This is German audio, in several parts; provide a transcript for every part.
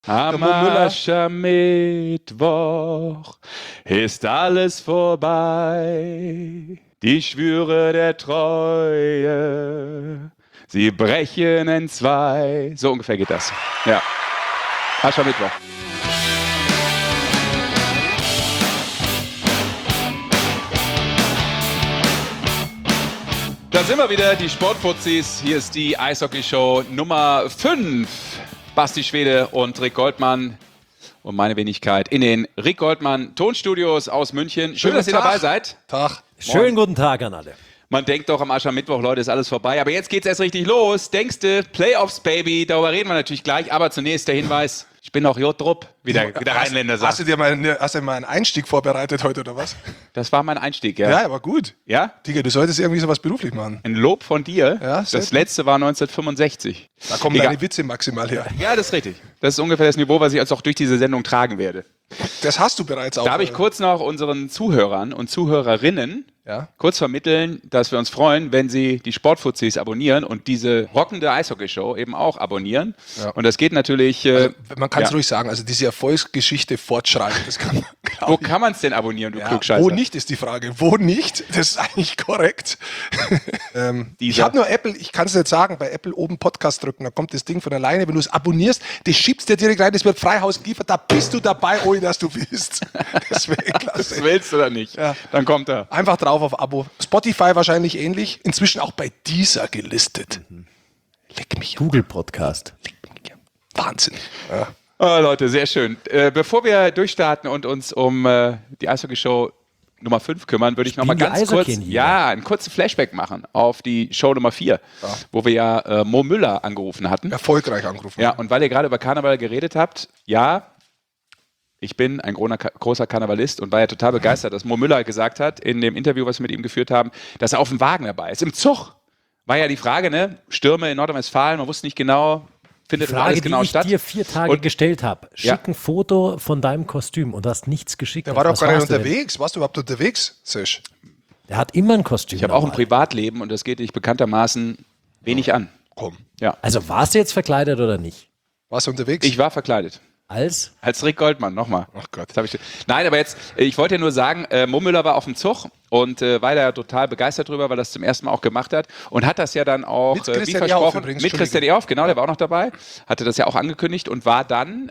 Am Aschermittwoch ist alles vorbei. Die Schwüre der Treue, sie brechen in zwei. So ungefähr geht das. Ja. Aschermittwoch. Da sind wir wieder, die Sportfuzis. Hier ist die Eishockey-Show Nummer 5. Basti Schwede und Rick Goldmann und meine Wenigkeit in den Rick Goldmann Tonstudios aus München. Schön, dass ihr dabei seid. Tag. Schönen guten Tag an alle. Man denkt doch am Aschermittwoch, Leute, ist alles vorbei. Aber jetzt geht's erst richtig los. Denkste, Playoffs, Baby. Darüber reden wir natürlich gleich. Aber zunächst der Hinweis, ich bin noch Jodrup, wie der Rheinländer sagt. Hast du mal einen Einstieg vorbereitet heute oder was? Das war mein Einstieg, ja. Ja, aber gut. Ja? Digga, du solltest irgendwie sowas beruflich machen. Ein Lob von dir. Ja, das letzte war 1965. Da kommen deine Witze maximal her. Ja, das ist richtig. Das ist ungefähr das Niveau, was ich jetzt auch durch diese Sendung tragen werde. Das hast du bereits auch. Darf ich kurz noch unseren Zuhörern und Zuhörerinnen kurz vermitteln, dass wir uns freuen, wenn sie die Sportfuzis abonnieren und diese rockende Eishockey-Show eben auch abonnieren. Ja. Und das geht natürlich... man kann es ruhig sagen, also diese Erfolgsgeschichte fortschreitet. Das kann man, wo kann man es denn abonnieren, du Klugscheißer? Wo nicht, ist die Frage. Wo nicht? Das ist eigentlich korrekt. Ich habe nur Apple, ich kann es nicht sagen, bei Apple oben Podcast drücken, da kommt das Ding von alleine. Wenn du es abonnierst, das schiebst dir direkt rein, das wird Freihaus geliefert, da bist du dabei, ohne dass du willst. Das wäre klasse. Das willst du oder nicht? Ja. Dann kommt er. Einfach drauf auf Abo. Spotify wahrscheinlich ähnlich. Inzwischen auch bei Deezer gelistet. Leck mich. Google Podcast. Leck mich. Wahnsinn. Ja. Oh, Leute, sehr schön. Bevor wir durchstarten und uns um die Eishockey-Show Nummer 5 kümmern, würde ich noch mal ganz kurz einen kurzen Flashback machen auf die Show Nummer 4, wo wir ja Mo Müller angerufen hatten. Erfolgreich angerufen. Ja, und weil ihr gerade über Karneval geredet habt, ich bin ein großer Karnevalist und war ja total begeistert, dass Mo Müller gesagt hat, in dem Interview, was wir mit ihm geführt haben, dass er auf dem Wagen dabei ist. Im Zug war ja die Frage, ne? Stürme in Nordrhein-Westfalen, man wusste nicht genau, findet das alles genau statt. Die ich dir 4 Tage gestellt habe. Schick ein Foto von deinem Kostüm und du hast nichts geschickt. Der war doch gar nicht unterwegs. Warst du überhaupt unterwegs, Sesh? Der hat immer ein Kostüm. Ich habe auch ein Privatleben und das geht dich bekanntermaßen wenig an. Komm. Ja. Also warst du jetzt verkleidet oder nicht? Warst du unterwegs? Ich war verkleidet. Als Rick Goldmann, nochmal. Ach Gott. Nein, aber jetzt, ich wollte ja nur sagen, Mo Müller war auf dem Zug und war da ja total begeistert drüber, weil er das zum ersten Mal auch gemacht hat und hat das ja dann auch, wie versprochen, mit Christian Ehoff, genau, der war auch noch dabei, hatte das ja auch angekündigt und war dann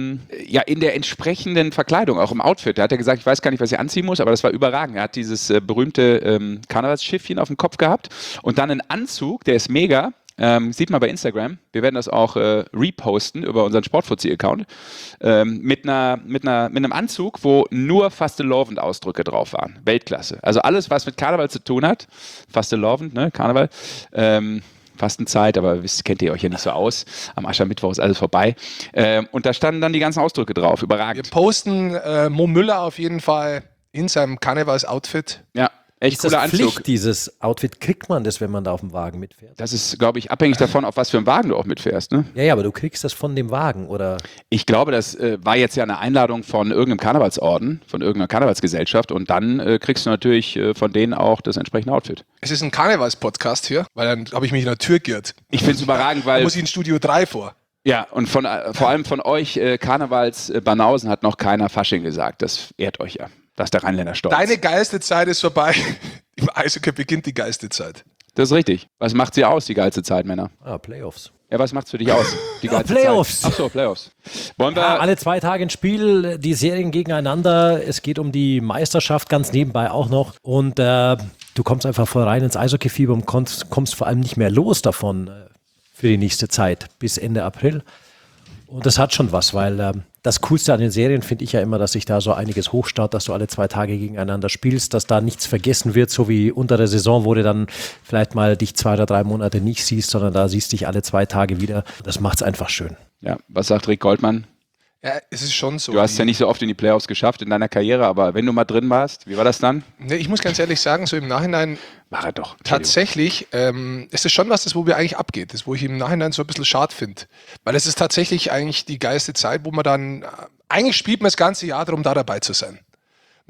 in der entsprechenden Verkleidung, auch im Outfit. Da hat er gesagt, ich weiß gar nicht, was ich anziehen muss, aber das war überragend. Er hat dieses berühmte Karnevalsschiffchen auf dem Kopf gehabt und dann einen Anzug, der ist mega. Sieht man bei Instagram. Wir werden das auch reposten über unseren Sportfuzzi-Account. Mit einem Anzug, wo nur Fastelovend-Ausdrücke drauf waren. Weltklasse. Also alles, was mit Karneval zu tun hat. Fastelovend, ne? Karneval. Fastenzeit, aber kennt ihr euch ja nicht so aus. Am Aschermittwoch ist alles vorbei. Und da standen dann die ganzen Ausdrücke drauf. Überragend. Wir posten Mo Müller auf jeden Fall in seinem Karnevals-Outfit. Ja. Echt ist cooler das Pflicht, Anzug. Dieses Outfit? Kriegt man das, wenn man da auf dem Wagen mitfährt? Das ist, glaube ich, abhängig davon, auf was für einen Wagen du auch mitfährst. Ne? Ja, aber du kriegst das von dem Wagen, oder? Ich glaube, das war jetzt ja eine Einladung von irgendeinem Karnevalsorden, von irgendeiner Karnevalsgesellschaft und dann kriegst du natürlich von denen auch das entsprechende Outfit. Es ist ein Karnevals-Podcast hier, weil dann habe ich mich in der Tür geirrt. Ich finde es überragend, weil... Da muss ich in Studio 3 vor. Ja, und vor allem von euch Karnevals-Banausen hat noch keiner Fasching gesagt. Das ehrt euch ja. Das ist der Rheinländer Stolz. Deine geilste Zeit ist vorbei. Im Eishockey beginnt die geilste Zeit. Das ist richtig. Was macht sie aus, die geilste Zeit, Männer? Playoffs. Ja, was macht's für dich aus, die geilste Playoffs. Zeit? Ach so, Playoffs. Wollen wir alle 2 Tage ein Spiel, die Serien gegeneinander. Es geht um die Meisterschaft ganz nebenbei auch noch. Und du kommst einfach voll rein ins Eishockey-Fieber und kommst vor allem nicht mehr los davon für die nächste Zeit bis Ende April. Und das hat schon was, weil das Coolste an den Serien finde ich ja immer, dass sich da so einiges hochstaut, dass du alle 2 Tage gegeneinander spielst, dass da nichts vergessen wird, so wie unter der Saison, wo du dann vielleicht mal dich 2 oder 3 Monate nicht siehst, sondern da siehst dich alle 2 Tage wieder. Das macht's einfach schön. Ja, was sagt Rick Goldmann? Ja, es ist schon so. Du hast ja nicht so oft in die Playoffs geschafft in deiner Karriere, aber wenn du mal drin warst, wie war das dann? Ne, ich muss ganz ehrlich sagen, so im Nachhinein war er doch. Tatsächlich, es ist schon was, wo mir eigentlich abgeht, das wo ich im Nachhinein so ein bisschen schade finde. Weil es ist tatsächlich eigentlich die geilste Zeit, wo man dann, eigentlich spielt man das ganze Jahr darum, da dabei zu sein.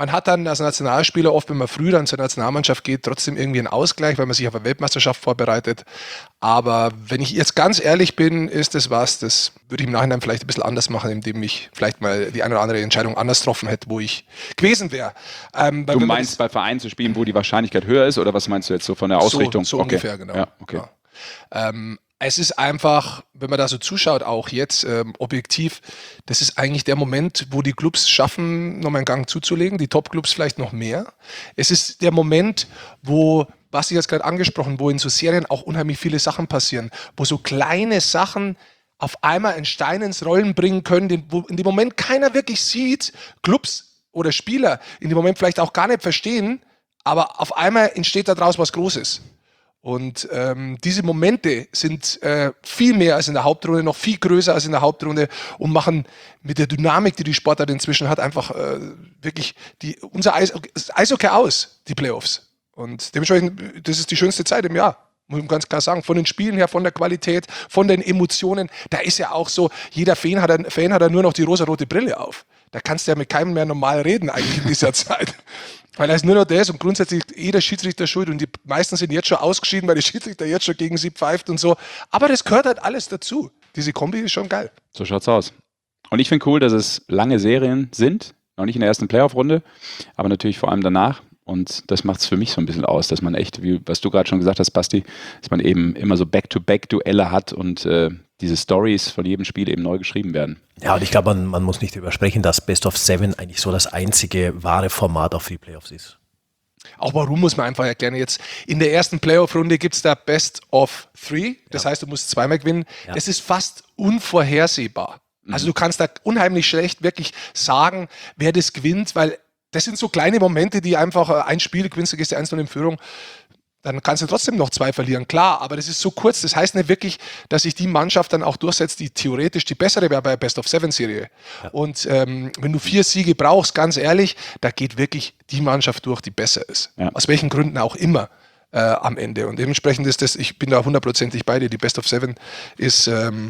Man hat dann als Nationalspieler oft, wenn man früh dann zur Nationalmannschaft geht, trotzdem irgendwie einen Ausgleich, weil man sich auf eine Weltmeisterschaft vorbereitet. Aber wenn ich jetzt ganz ehrlich bin, ist das was, das würde ich im Nachhinein vielleicht ein bisschen anders machen, indem ich vielleicht mal die eine oder andere Entscheidung anders getroffen hätte, wo ich gewesen wäre. Du meinst, bei Vereinen zu spielen, wo die Wahrscheinlichkeit höher ist, oder was meinst du jetzt so von der Ausrichtung? So okay. Ungefähr, genau. Ja, okay. Ja. Es ist einfach, wenn man da so zuschaut, auch jetzt objektiv, das ist eigentlich der Moment, wo die Clubs schaffen, nochmal einen Gang zuzulegen, die Top-Clubs vielleicht noch mehr. Es ist der Moment, wo, was ich jetzt gerade angesprochen, wo in so Serien auch unheimlich viele Sachen passieren, wo so kleine Sachen auf einmal einen Stein ins Rollen bringen können, wo in dem Moment keiner wirklich sieht, Clubs oder Spieler in dem Moment vielleicht auch gar nicht verstehen, aber auf einmal entsteht daraus was Großes. Und diese Momente sind viel mehr als in der Hauptrunde, noch viel größer als in der Hauptrunde und machen mit der Dynamik, die die Sportart inzwischen hat, einfach wirklich unser Eishockey aus, die Playoffs. Und dementsprechend, das ist die schönste Zeit im Jahr, muss man ganz klar sagen. Von den Spielen her, von der Qualität, von den Emotionen. Da ist ja auch so, jeder Fan hat nur noch die rosarote Brille auf. Da kannst du ja mit keinem mehr normal reden eigentlich in dieser Zeit. Weil er ist nur noch das und grundsätzlich jeder Schiedsrichter schuld und die meisten sind jetzt schon ausgeschieden, weil die Schiedsrichter jetzt schon gegen sie pfeift und so. Aber das gehört halt alles dazu. Diese Kombi ist schon geil. So schaut's aus. Und ich finde cool, dass es lange Serien sind, noch nicht in der ersten Playoff-Runde, aber natürlich vor allem danach. Und das macht es für mich so ein bisschen aus, dass man echt, wie was du gerade schon gesagt hast, Basti, dass man eben immer so Back-to-Back-Duelle hat und diese Stories von jedem Spiel eben neu geschrieben werden. Ja, und ich glaube, man muss nicht übersprechen, dass Best of Seven eigentlich so das einzige wahre Format auf die Playoffs ist. Auch warum muss man einfach erklären. Jetzt in der ersten Playoff-Runde gibt es da Best of Three. Das heißt, du musst zweimal gewinnen. Ja. Das ist fast unvorhersehbar. Also du kannst da unheimlich schlecht wirklich sagen, wer das gewinnt, weil das sind so kleine Momente, die einfach ein Spiel gewinnst, du gehst ja 1-0 in Führung, dann kannst du trotzdem noch 2 verlieren. Klar, aber das ist so kurz. Das heißt nicht wirklich, dass sich die Mannschaft dann auch durchsetzt, die theoretisch die bessere wäre bei der Best-of-Seven-Serie. Ja. Und wenn du 4 Siege brauchst, ganz ehrlich, da geht wirklich die Mannschaft durch, die besser ist. Ja. Aus welchen Gründen auch immer am Ende. Und dementsprechend ist das, ich bin da 100%ig bei dir, die Best-of-Seven ist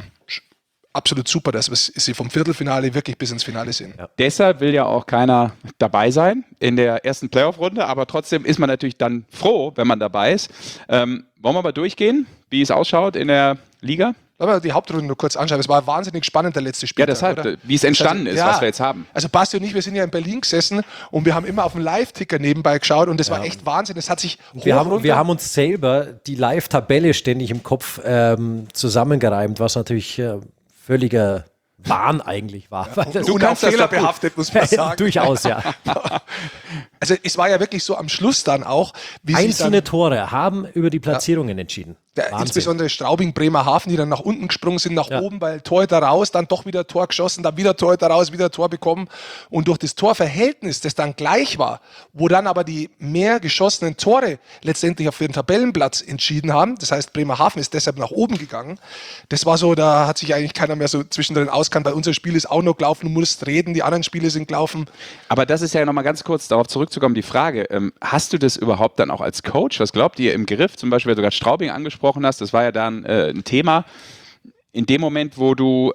absolut super, dass wir sie vom Viertelfinale wirklich bis ins Finale sehen. Ja. Deshalb will ja auch keiner dabei sein in der ersten Playoff-Runde, aber trotzdem ist man natürlich dann froh, wenn man dabei ist. Wollen wir mal durchgehen, wie es ausschaut in der Liga? Wollen wir die Hauptrunde nur kurz anschauen. Es war wahnsinnig spannend, der letzte Spieltag. Ja, deshalb, oder? Wie es entstanden ist, was wir jetzt haben. Also Basti und ich, wir sind ja in Berlin gesessen und wir haben immer auf dem Live-Ticker nebenbei geschaut und das war echt Wahnsinn. Das hat sich wir haben uns selber die Live-Tabelle ständig im Kopf zusammengereimt, was natürlich völliger Wahn eigentlich war. Ja, weil das du kannst fehlerbehaftet, muss man sagen. Durchaus, ja. Also es war ja wirklich so am Schluss dann auch, wie einzelne Tore haben über die Platzierungen entschieden. Insbesondere Straubing, Bremerhaven, die dann nach unten gesprungen sind, nach oben, weil Torhüter raus, dann doch wieder Tor geschossen, dann wieder Torhüter raus, wieder Tor bekommen. Und durch das Torverhältnis, das dann gleich war, wo dann aber die mehr geschossenen Tore letztendlich auf den Tabellenplatz entschieden haben, das heißt Bremerhaven ist deshalb nach oben gegangen, das war so, da hat sich eigentlich keiner mehr so zwischendrin auskannt, weil unser Spiel ist auch noch gelaufen, du musst reden, die anderen Spiele sind gelaufen. Aber das ist ja nochmal ganz kurz darauf zurückzukommen, die Frage, hast du das überhaupt dann auch als Coach, was glaubt ihr im Griff, zum Beispiel, wer sogar Straubing angesprochen hast, das war ja dann ein Thema. In dem Moment, wo du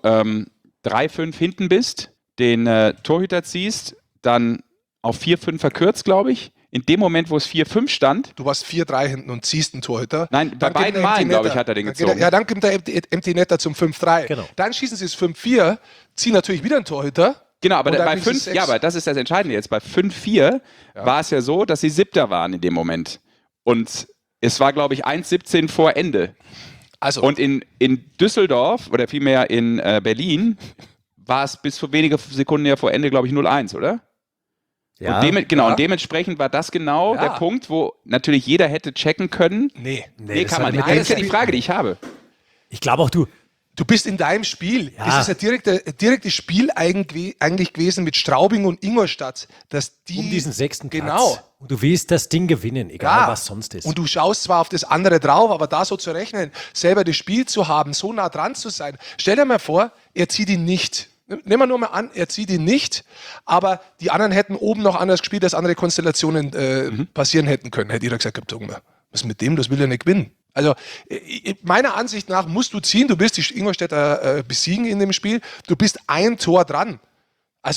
3-5 hinten bist, den Torhüter ziehst, dann auf 4-5 verkürzt, glaube ich. In dem Moment, wo es 4-5 stand. Du warst 4-3 hinten und ziehst einen Torhüter. Nein, bei beiden Malen, glaube ich, hat er den gezogen. Ja, dann kommt der Empty Netter zum 5-3. Genau. Dann schießen sie es 5-4, ziehen natürlich wieder einen Torhüter. Genau, aber bei 5, ja, aber das ist das Entscheidende jetzt. Bei 5-4 war es ja so, dass sie Siebter waren in dem Moment. Und es war, glaube ich, 1:17 vor Ende. Also. Und in Düsseldorf, oder vielmehr in Berlin, war es bis vor wenige Sekunden ja vor Ende, glaube ich, 0:1, oder? Ja. Und dementsprechend war das genau der Punkt, wo natürlich jeder hätte checken können. Nee, kann man nicht. Das ist ja die Frage, die ich habe. Ich glaube auch, du bist in deinem Spiel. Ja. Das ist ein direktes Spiel eigentlich gewesen mit Straubing und Ingolstadt. Dass die, um diesen 6. Platz. Genau. Und du willst das Ding gewinnen, egal was sonst ist. Und du schaust zwar auf das andere drauf, aber da so zu rechnen, selber das Spiel zu haben, so nah dran zu sein. Stell dir mal vor, er zieht ihn nicht. Nehmen wir nur mal an, er zieht ihn nicht, aber die anderen hätten oben noch anders gespielt, dass andere Konstellationen passieren hätten können. Hätte jeder gesagt, was ist mit dem, das will er nicht gewinnen. Also meiner Ansicht nach musst du ziehen, du wirst die Ingolstädter besiegen in dem Spiel, du bist ein Tor dran. Also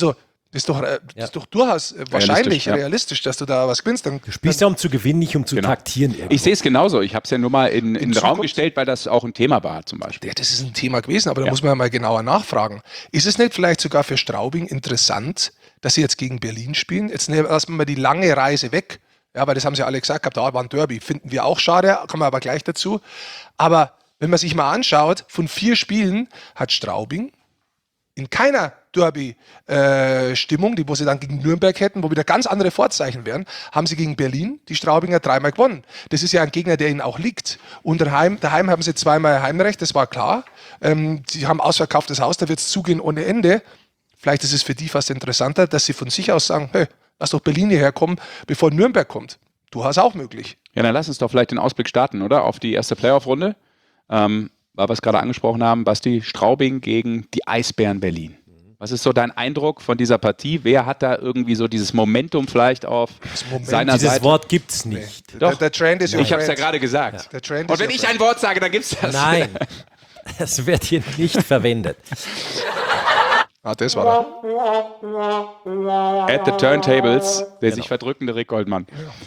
Das ist doch durchaus wahrscheinlich, realistisch, dass du da was gewinnst. Du spielst ja, um zu gewinnen, nicht um zu taktieren. Irgendwo. Ich sehe es genauso. Ich habe es ja nur mal in den Raum gestellt, weil das auch ein Thema war zum Beispiel. Ja, das ist ein Thema gewesen, aber da muss man ja mal genauer nachfragen. Ist es nicht vielleicht sogar für Straubing interessant, dass sie jetzt gegen Berlin spielen? Jetzt lassen wir mal die lange Reise weg. Ja, weil das haben sie alle gesagt gehabt, da war ein Derby. Finden wir auch schade, kommen wir aber gleich dazu. Aber wenn man sich mal anschaut, von 4 Spielen hat Straubing in keiner Derby-Stimmung, wo sie dann gegen Nürnberg hätten, wo wieder ganz andere Vorzeichen wären, haben sie gegen Berlin die Straubinger 3-mal gewonnen. Das ist ja ein Gegner, der ihnen auch liegt. Und daheim haben sie 2-mal Heimrecht, das war klar. Sie haben ausverkauftes Haus, da wird es zugehen ohne Ende. Vielleicht ist es für die fast interessanter, dass sie von sich aus sagen, hey, lass doch Berlin hierher kommen, bevor Nürnberg kommt. Du hast auch möglich. Ja, dann lass uns doch vielleicht den Ausblick starten, oder? Auf die erste Playoff-Runde. Weil wir es gerade angesprochen haben, Basti, Straubing gegen die Eisbären Berlin. Was ist so dein Eindruck von dieser Partie? Wer hat da irgendwie so dieses Momentum vielleicht auf seiner Seite? Dieses Wort gibt es nicht. Nee. Doch. Der Trend ist ich habe es ja gerade gesagt. Ja. Und wenn ich ein Wort sage, dann gibt es das. Nein, es wird hier nicht verwendet. Das war er. At the Turntables, der sich verdrückende Rick Goldmann.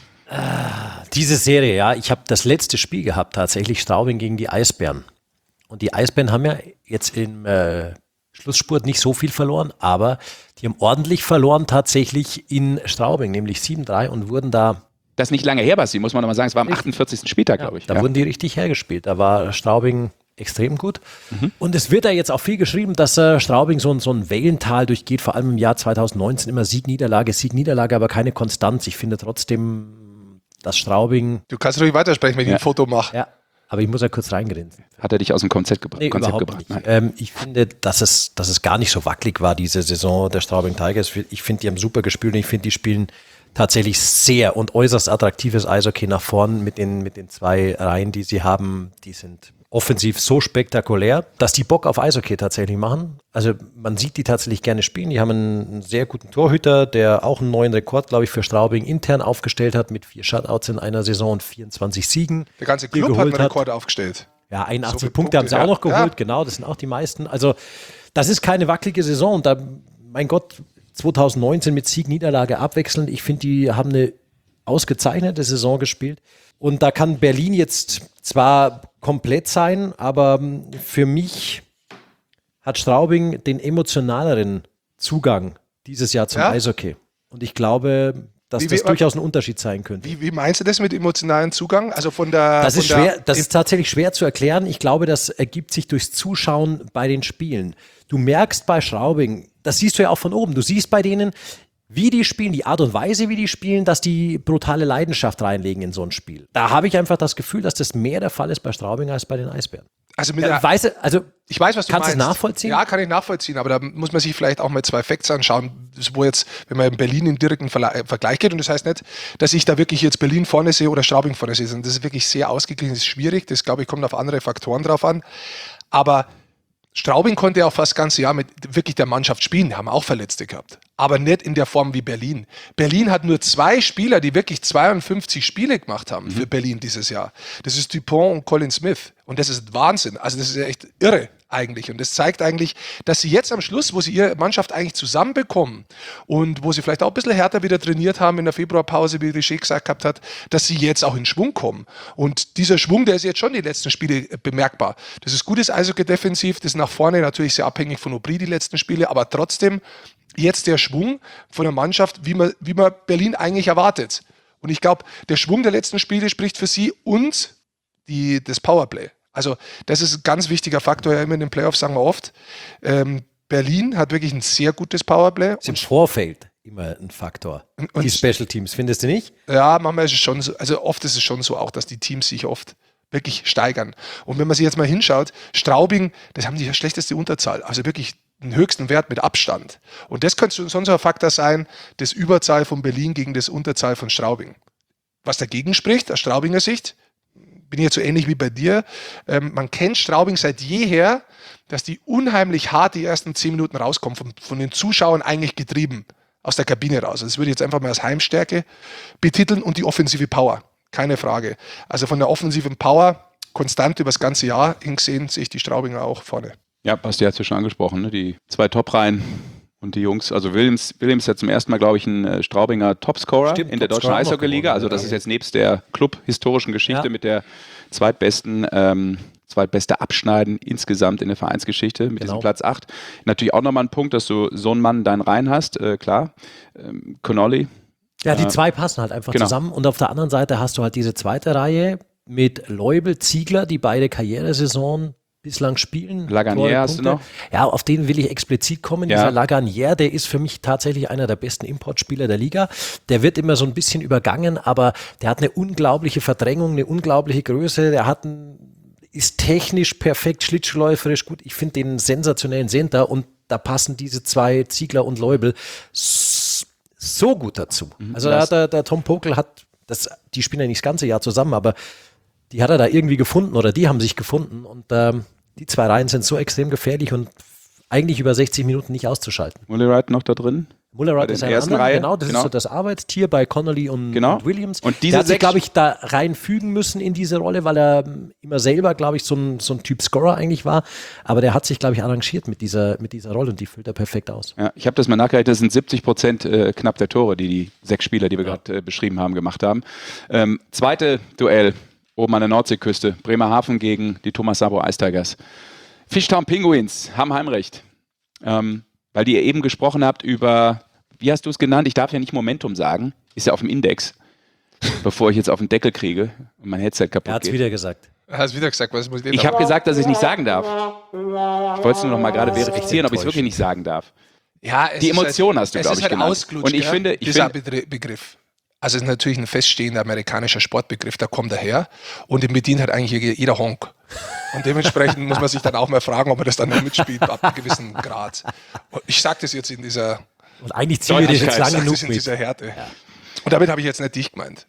Diese Serie, ja, ich habe das letzte Spiel gehabt, tatsächlich Straubing gegen die Eisbären. Und die Eisbären haben ja jetzt im Schlussspurt nicht so viel verloren, aber die haben ordentlich verloren tatsächlich in Straubing, nämlich 7-3 und wurden da... Das ist nicht lange her, Basti, muss man nochmal sagen, es war am 48. Spieltag, glaube ich. Da wurden die richtig hergespielt, da war Straubing extrem gut. Und es wird da jetzt auch viel geschrieben, dass Straubing so ein Wellental durchgeht, vor allem im Jahr 2019 immer Sieg, Niederlage, aber keine Konstanz. Ich finde trotzdem, dass Straubing... Du kannst ruhig weitersprechen, wenn ich ein Foto mache. Ja. Aber ich muss ja kurz reingrenzen. Hat er dich aus dem Konzept gebracht? Überhaupt nicht. Ich finde, dass es gar nicht so wackelig war, diese Saison der Straubing Tigers. Ich finde, die haben super gespielt und ich finde, die spielen tatsächlich sehr und äußerst attraktives Eishockey nach vorn mit den 2 Reihen, die sie haben. Die sind offensiv so spektakulär, dass die Bock auf Eishockey tatsächlich machen. Also man sieht die tatsächlich gerne spielen. Die haben einen sehr guten Torhüter, der auch einen neuen Rekord, glaube ich, für Straubing intern aufgestellt hat mit 4 Shutouts in einer Saison und 24 Siegen. Der ganze Club hat einen Rekord aufgestellt. Ja, 81 so Punkte haben sie auch noch geholt, genau, das sind auch die meisten. Also das ist keine wackelige Saison. Und da, mein Gott, 2019 mit Sieg, Niederlage abwechselnd. Ich finde, die haben eine ausgezeichnete Saison gespielt. Und da kann Berlin jetzt zwar komplett sein, aber für mich hat Straubing den emotionaleren Zugang dieses Jahr zum Eishockey. Und ich glaube, dass das durchaus ein Unterschied sein könnte. Wie meinst du das mit emotionalen Zugang? Also von der... Das ist schwer, das ist tatsächlich schwer zu erklären. Ich glaube, das ergibt sich durchs Zuschauen bei den Spielen. Du merkst bei Straubing, das siehst du ja auch von oben, du siehst bei denen, wie die spielen, die Art und Weise, wie die spielen, dass die brutale Leidenschaft reinlegen in so ein Spiel. Da habe ich einfach das Gefühl, dass das mehr der Fall ist bei Straubing als bei den Eisbären. Also ich weiß, was du meinst. Kannst du es nachvollziehen? Ja, kann ich nachvollziehen, aber da muss man sich vielleicht auch mal 2 Facts anschauen, wo jetzt, wenn man in Berlin in direkten Vergleich geht, und das heißt nicht, dass ich da wirklich jetzt Berlin vorne sehe oder Straubing vorne sehe, sondern das ist wirklich sehr ausgeglichen, das ist schwierig, das glaube ich kommt auf andere Faktoren drauf an, aber Straubing konnte ja auch fast das ganze Jahr mit wirklich der Mannschaft spielen, die haben auch Verletzte gehabt, aber nicht in der Form wie Berlin. Berlin hat nur 2 Spieler, die wirklich 52 Spiele gemacht haben für Berlin dieses Jahr. Das ist Dupont und Colin Smith und das ist Wahnsinn, also das ist ja echt irre eigentlich und das zeigt eigentlich, dass sie jetzt am Schluss, wo sie ihre Mannschaft eigentlich zusammenbekommen und wo sie vielleicht auch ein bisschen härter wieder trainiert haben in der Februarpause, wie Richer gesagt gehabt hat, dass sie jetzt auch in Schwung kommen und dieser Schwung, der ist jetzt schon die letzten Spiele bemerkbar. Das ist gutes Eishockey defensiv, das ist nach vorne natürlich sehr abhängig von Aubry die letzten Spiele, aber trotzdem jetzt der Schwung von der Mannschaft, wie man Berlin eigentlich erwartet. Und ich glaube, der Schwung der letzten Spiele spricht für sie und das Powerplay. Also das ist ein ganz wichtiger Faktor, ja immer in den Playoffs sagen wir oft. Berlin hat wirklich ein sehr gutes Powerplay. Ist im Vorfeld immer ein Faktor. Und die Special Teams, findest du nicht? Ja, manchmal ist es schon so, also oft ist es schon so auch, dass die Teams sich oft wirklich steigern. Und wenn man sich jetzt mal hinschaut, Straubing, das haben die schlechteste Unterzahl, also wirklich den höchsten Wert mit Abstand. Und das könnte sonst ein Faktor sein, das Überzahl von Berlin gegen das Unterzahl von Straubing. Was dagegen spricht, aus Straubinger Sicht, bin ich jetzt so ähnlich wie bei dir, man kennt Straubing seit jeher, dass die unheimlich hart die ersten 10 Minuten rauskommen, von den Zuschauern eigentlich getrieben, aus der Kabine raus. Das würde ich jetzt einfach mal als Heimstärke betiteln und die offensive Power, keine Frage. Also von der offensiven Power, konstant über das ganze Jahr hingesehen, sehe ich die Straubinger auch vorne. Ja, Basti hat es ja schon angesprochen, ne? Die 2 Top-Reihen Und die Jungs, also Williams ist ja zum ersten Mal, glaube ich, ein Straubinger Topscorer in der deutschen Eishockey-Liga. Also das ist jetzt nebst der Club-historischen Geschichte mit der zweitbeste Abschneiden insgesamt in der Vereinsgeschichte mit diesem Platz 8. Natürlich auch nochmal ein Punkt, dass du so einen Mann in deinen Reihen hast, klar. Connolly. Ja, die zwei passen halt einfach zusammen. Und auf der anderen Seite hast du halt diese zweite Reihe mit Leubel, Ziegler, die beide Karrieresaison bislang spielen. Lagunière hast du noch? Ja, auf den will ich explizit kommen. Ja. Dieser Lagunière, der ist für mich tatsächlich einer der besten Importspieler der Liga. Der wird immer so ein bisschen übergangen, aber der hat eine unglaubliche Verdrängung, eine unglaubliche Größe. Der ist technisch perfekt, schlittschuhläuferisch gut. Ich finde den sensationellen Center und da passen diese zwei, Ziegler und Leubel, so gut dazu. Also der Tom Pokel die spielen ja nicht das ganze Jahr zusammen, aber die hat er da irgendwie gefunden oder die haben sich gefunden und die zwei Reihen sind so extrem gefährlich und eigentlich über 60 Minuten nicht auszuschalten. Mullerite noch da drin? Mullerite ist eine andere, genau, das ist so das Arbeitstier bei Connolly und Williams. Und der hat sich, glaube ich, da reinfügen müssen in diese Rolle, weil er immer selber, glaube ich, so ein Typ Scorer eigentlich war. Aber der hat sich, glaube ich, arrangiert mit dieser Rolle und die füllt er perfekt aus. Ja, ich habe das mal nachgerechnet, das sind 70% knapp der Tore, die 6 Spieler, die wir gerade beschrieben haben, gemacht haben. Zweite Duell oben an der Nordseeküste, Bremerhaven gegen die Thomas Sabo Ice Tigers. Fishtown Penguins haben Heimrecht. Weil ihr eben gesprochen habt über, wie hast du es genannt? Ich darf ja nicht Momentum sagen, ist ja auf dem Index, bevor ich jetzt auf den Deckel kriege und mein Headset kaputt geht. Er hat es wieder gesagt. Ich habe gesagt, dass ich es nicht sagen darf. Ich wollte es nur noch mal gerade verifizieren, ob ich es wirklich nicht sagen darf. Ja, die Emotion hast du, glaube ich, genannt. Und ich finde, dieser Begriff. Also es ist natürlich ein feststehender amerikanischer Sportbegriff, da kommt er her und den bedient halt eigentlich jeder Honk. Und dementsprechend muss man sich dann auch mal fragen, ob man das dann noch mitspielt ab einem gewissen Grad. Und ich sage das jetzt in dieser und eigentlich ziehen wir das jetzt lange genug in dieser Härte. Ja. Und damit habe ich jetzt nicht dich gemeint.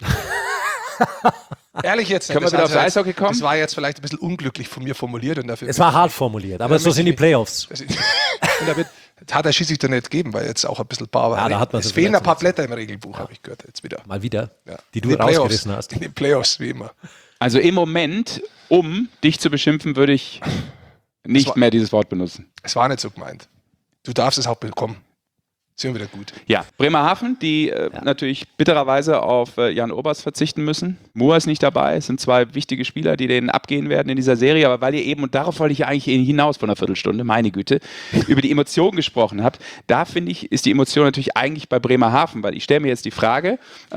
Ehrlich jetzt. Können wir wieder aufs Eishockey kommen? Das war jetzt vielleicht ein bisschen unglücklich von mir formuliert. Und dafür es war hart formuliert, aber so sind die Playoffs. Und damit hat er schließlich dann nicht gegeben, weil jetzt auch ein bisschen Power. Ja, da hat man es fehlen ein paar Blätter im Regelbuch, habe ich gehört, jetzt wieder. Mal wieder, ja. Die du rausgerissen hast. In den Playoffs, wie immer. Also im Moment, um dich zu beschimpfen, würde ich nicht mehr dieses Wort benutzen. Es war nicht so gemeint. Du darfst es auch bekommen. Sind wir wieder gut. Ja, Bremerhaven, die natürlich bittererweise auf Jan Oberst verzichten müssen. Moore ist nicht dabei. Es sind 2 wichtige Spieler, die denen abgehen werden in dieser Serie. Aber weil ihr eben, und darauf wollte ich ja eigentlich hinaus von einer Viertelstunde, meine Güte, über die Emotionen gesprochen habt, da finde ich, ist die Emotion natürlich eigentlich bei Bremerhaven. Weil ich stelle mir jetzt die Frage,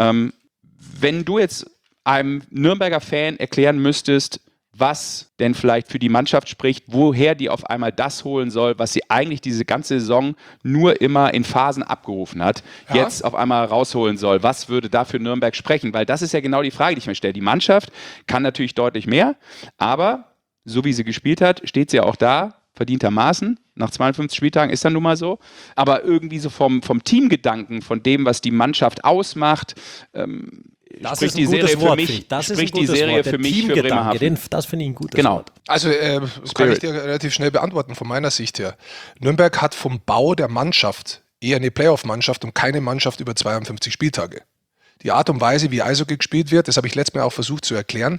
wenn du jetzt einem Nürnberger Fan erklären müsstest, was denn vielleicht für die Mannschaft spricht, woher die auf einmal das holen soll, was sie eigentlich diese ganze Saison nur immer in Phasen abgerufen hat, jetzt auf einmal rausholen soll. Was würde da für Nürnberg sprechen? Weil das ist ja genau die Frage, die ich mir stelle. Die Mannschaft kann natürlich deutlich mehr, aber so wie sie gespielt hat, steht sie ja auch da, verdientermaßen. Nach 52 Spieltagen ist dann nun mal so. Aber irgendwie so vom Teamgedanken, von dem, was die Mannschaft ausmacht, spricht die Serie für mich. Spricht die Serie für mich für Bremerhaven. Das finde ich ein gutes Wort. Also das kann ich dir relativ schnell beantworten von meiner Sicht her. Nürnberg hat vom Bau der Mannschaft eher eine Playoff-Mannschaft und keine Mannschaft über 52 Spieltage. Die Art und Weise, wie Eishockey gespielt wird, das habe ich letztes Mal auch versucht zu erklären.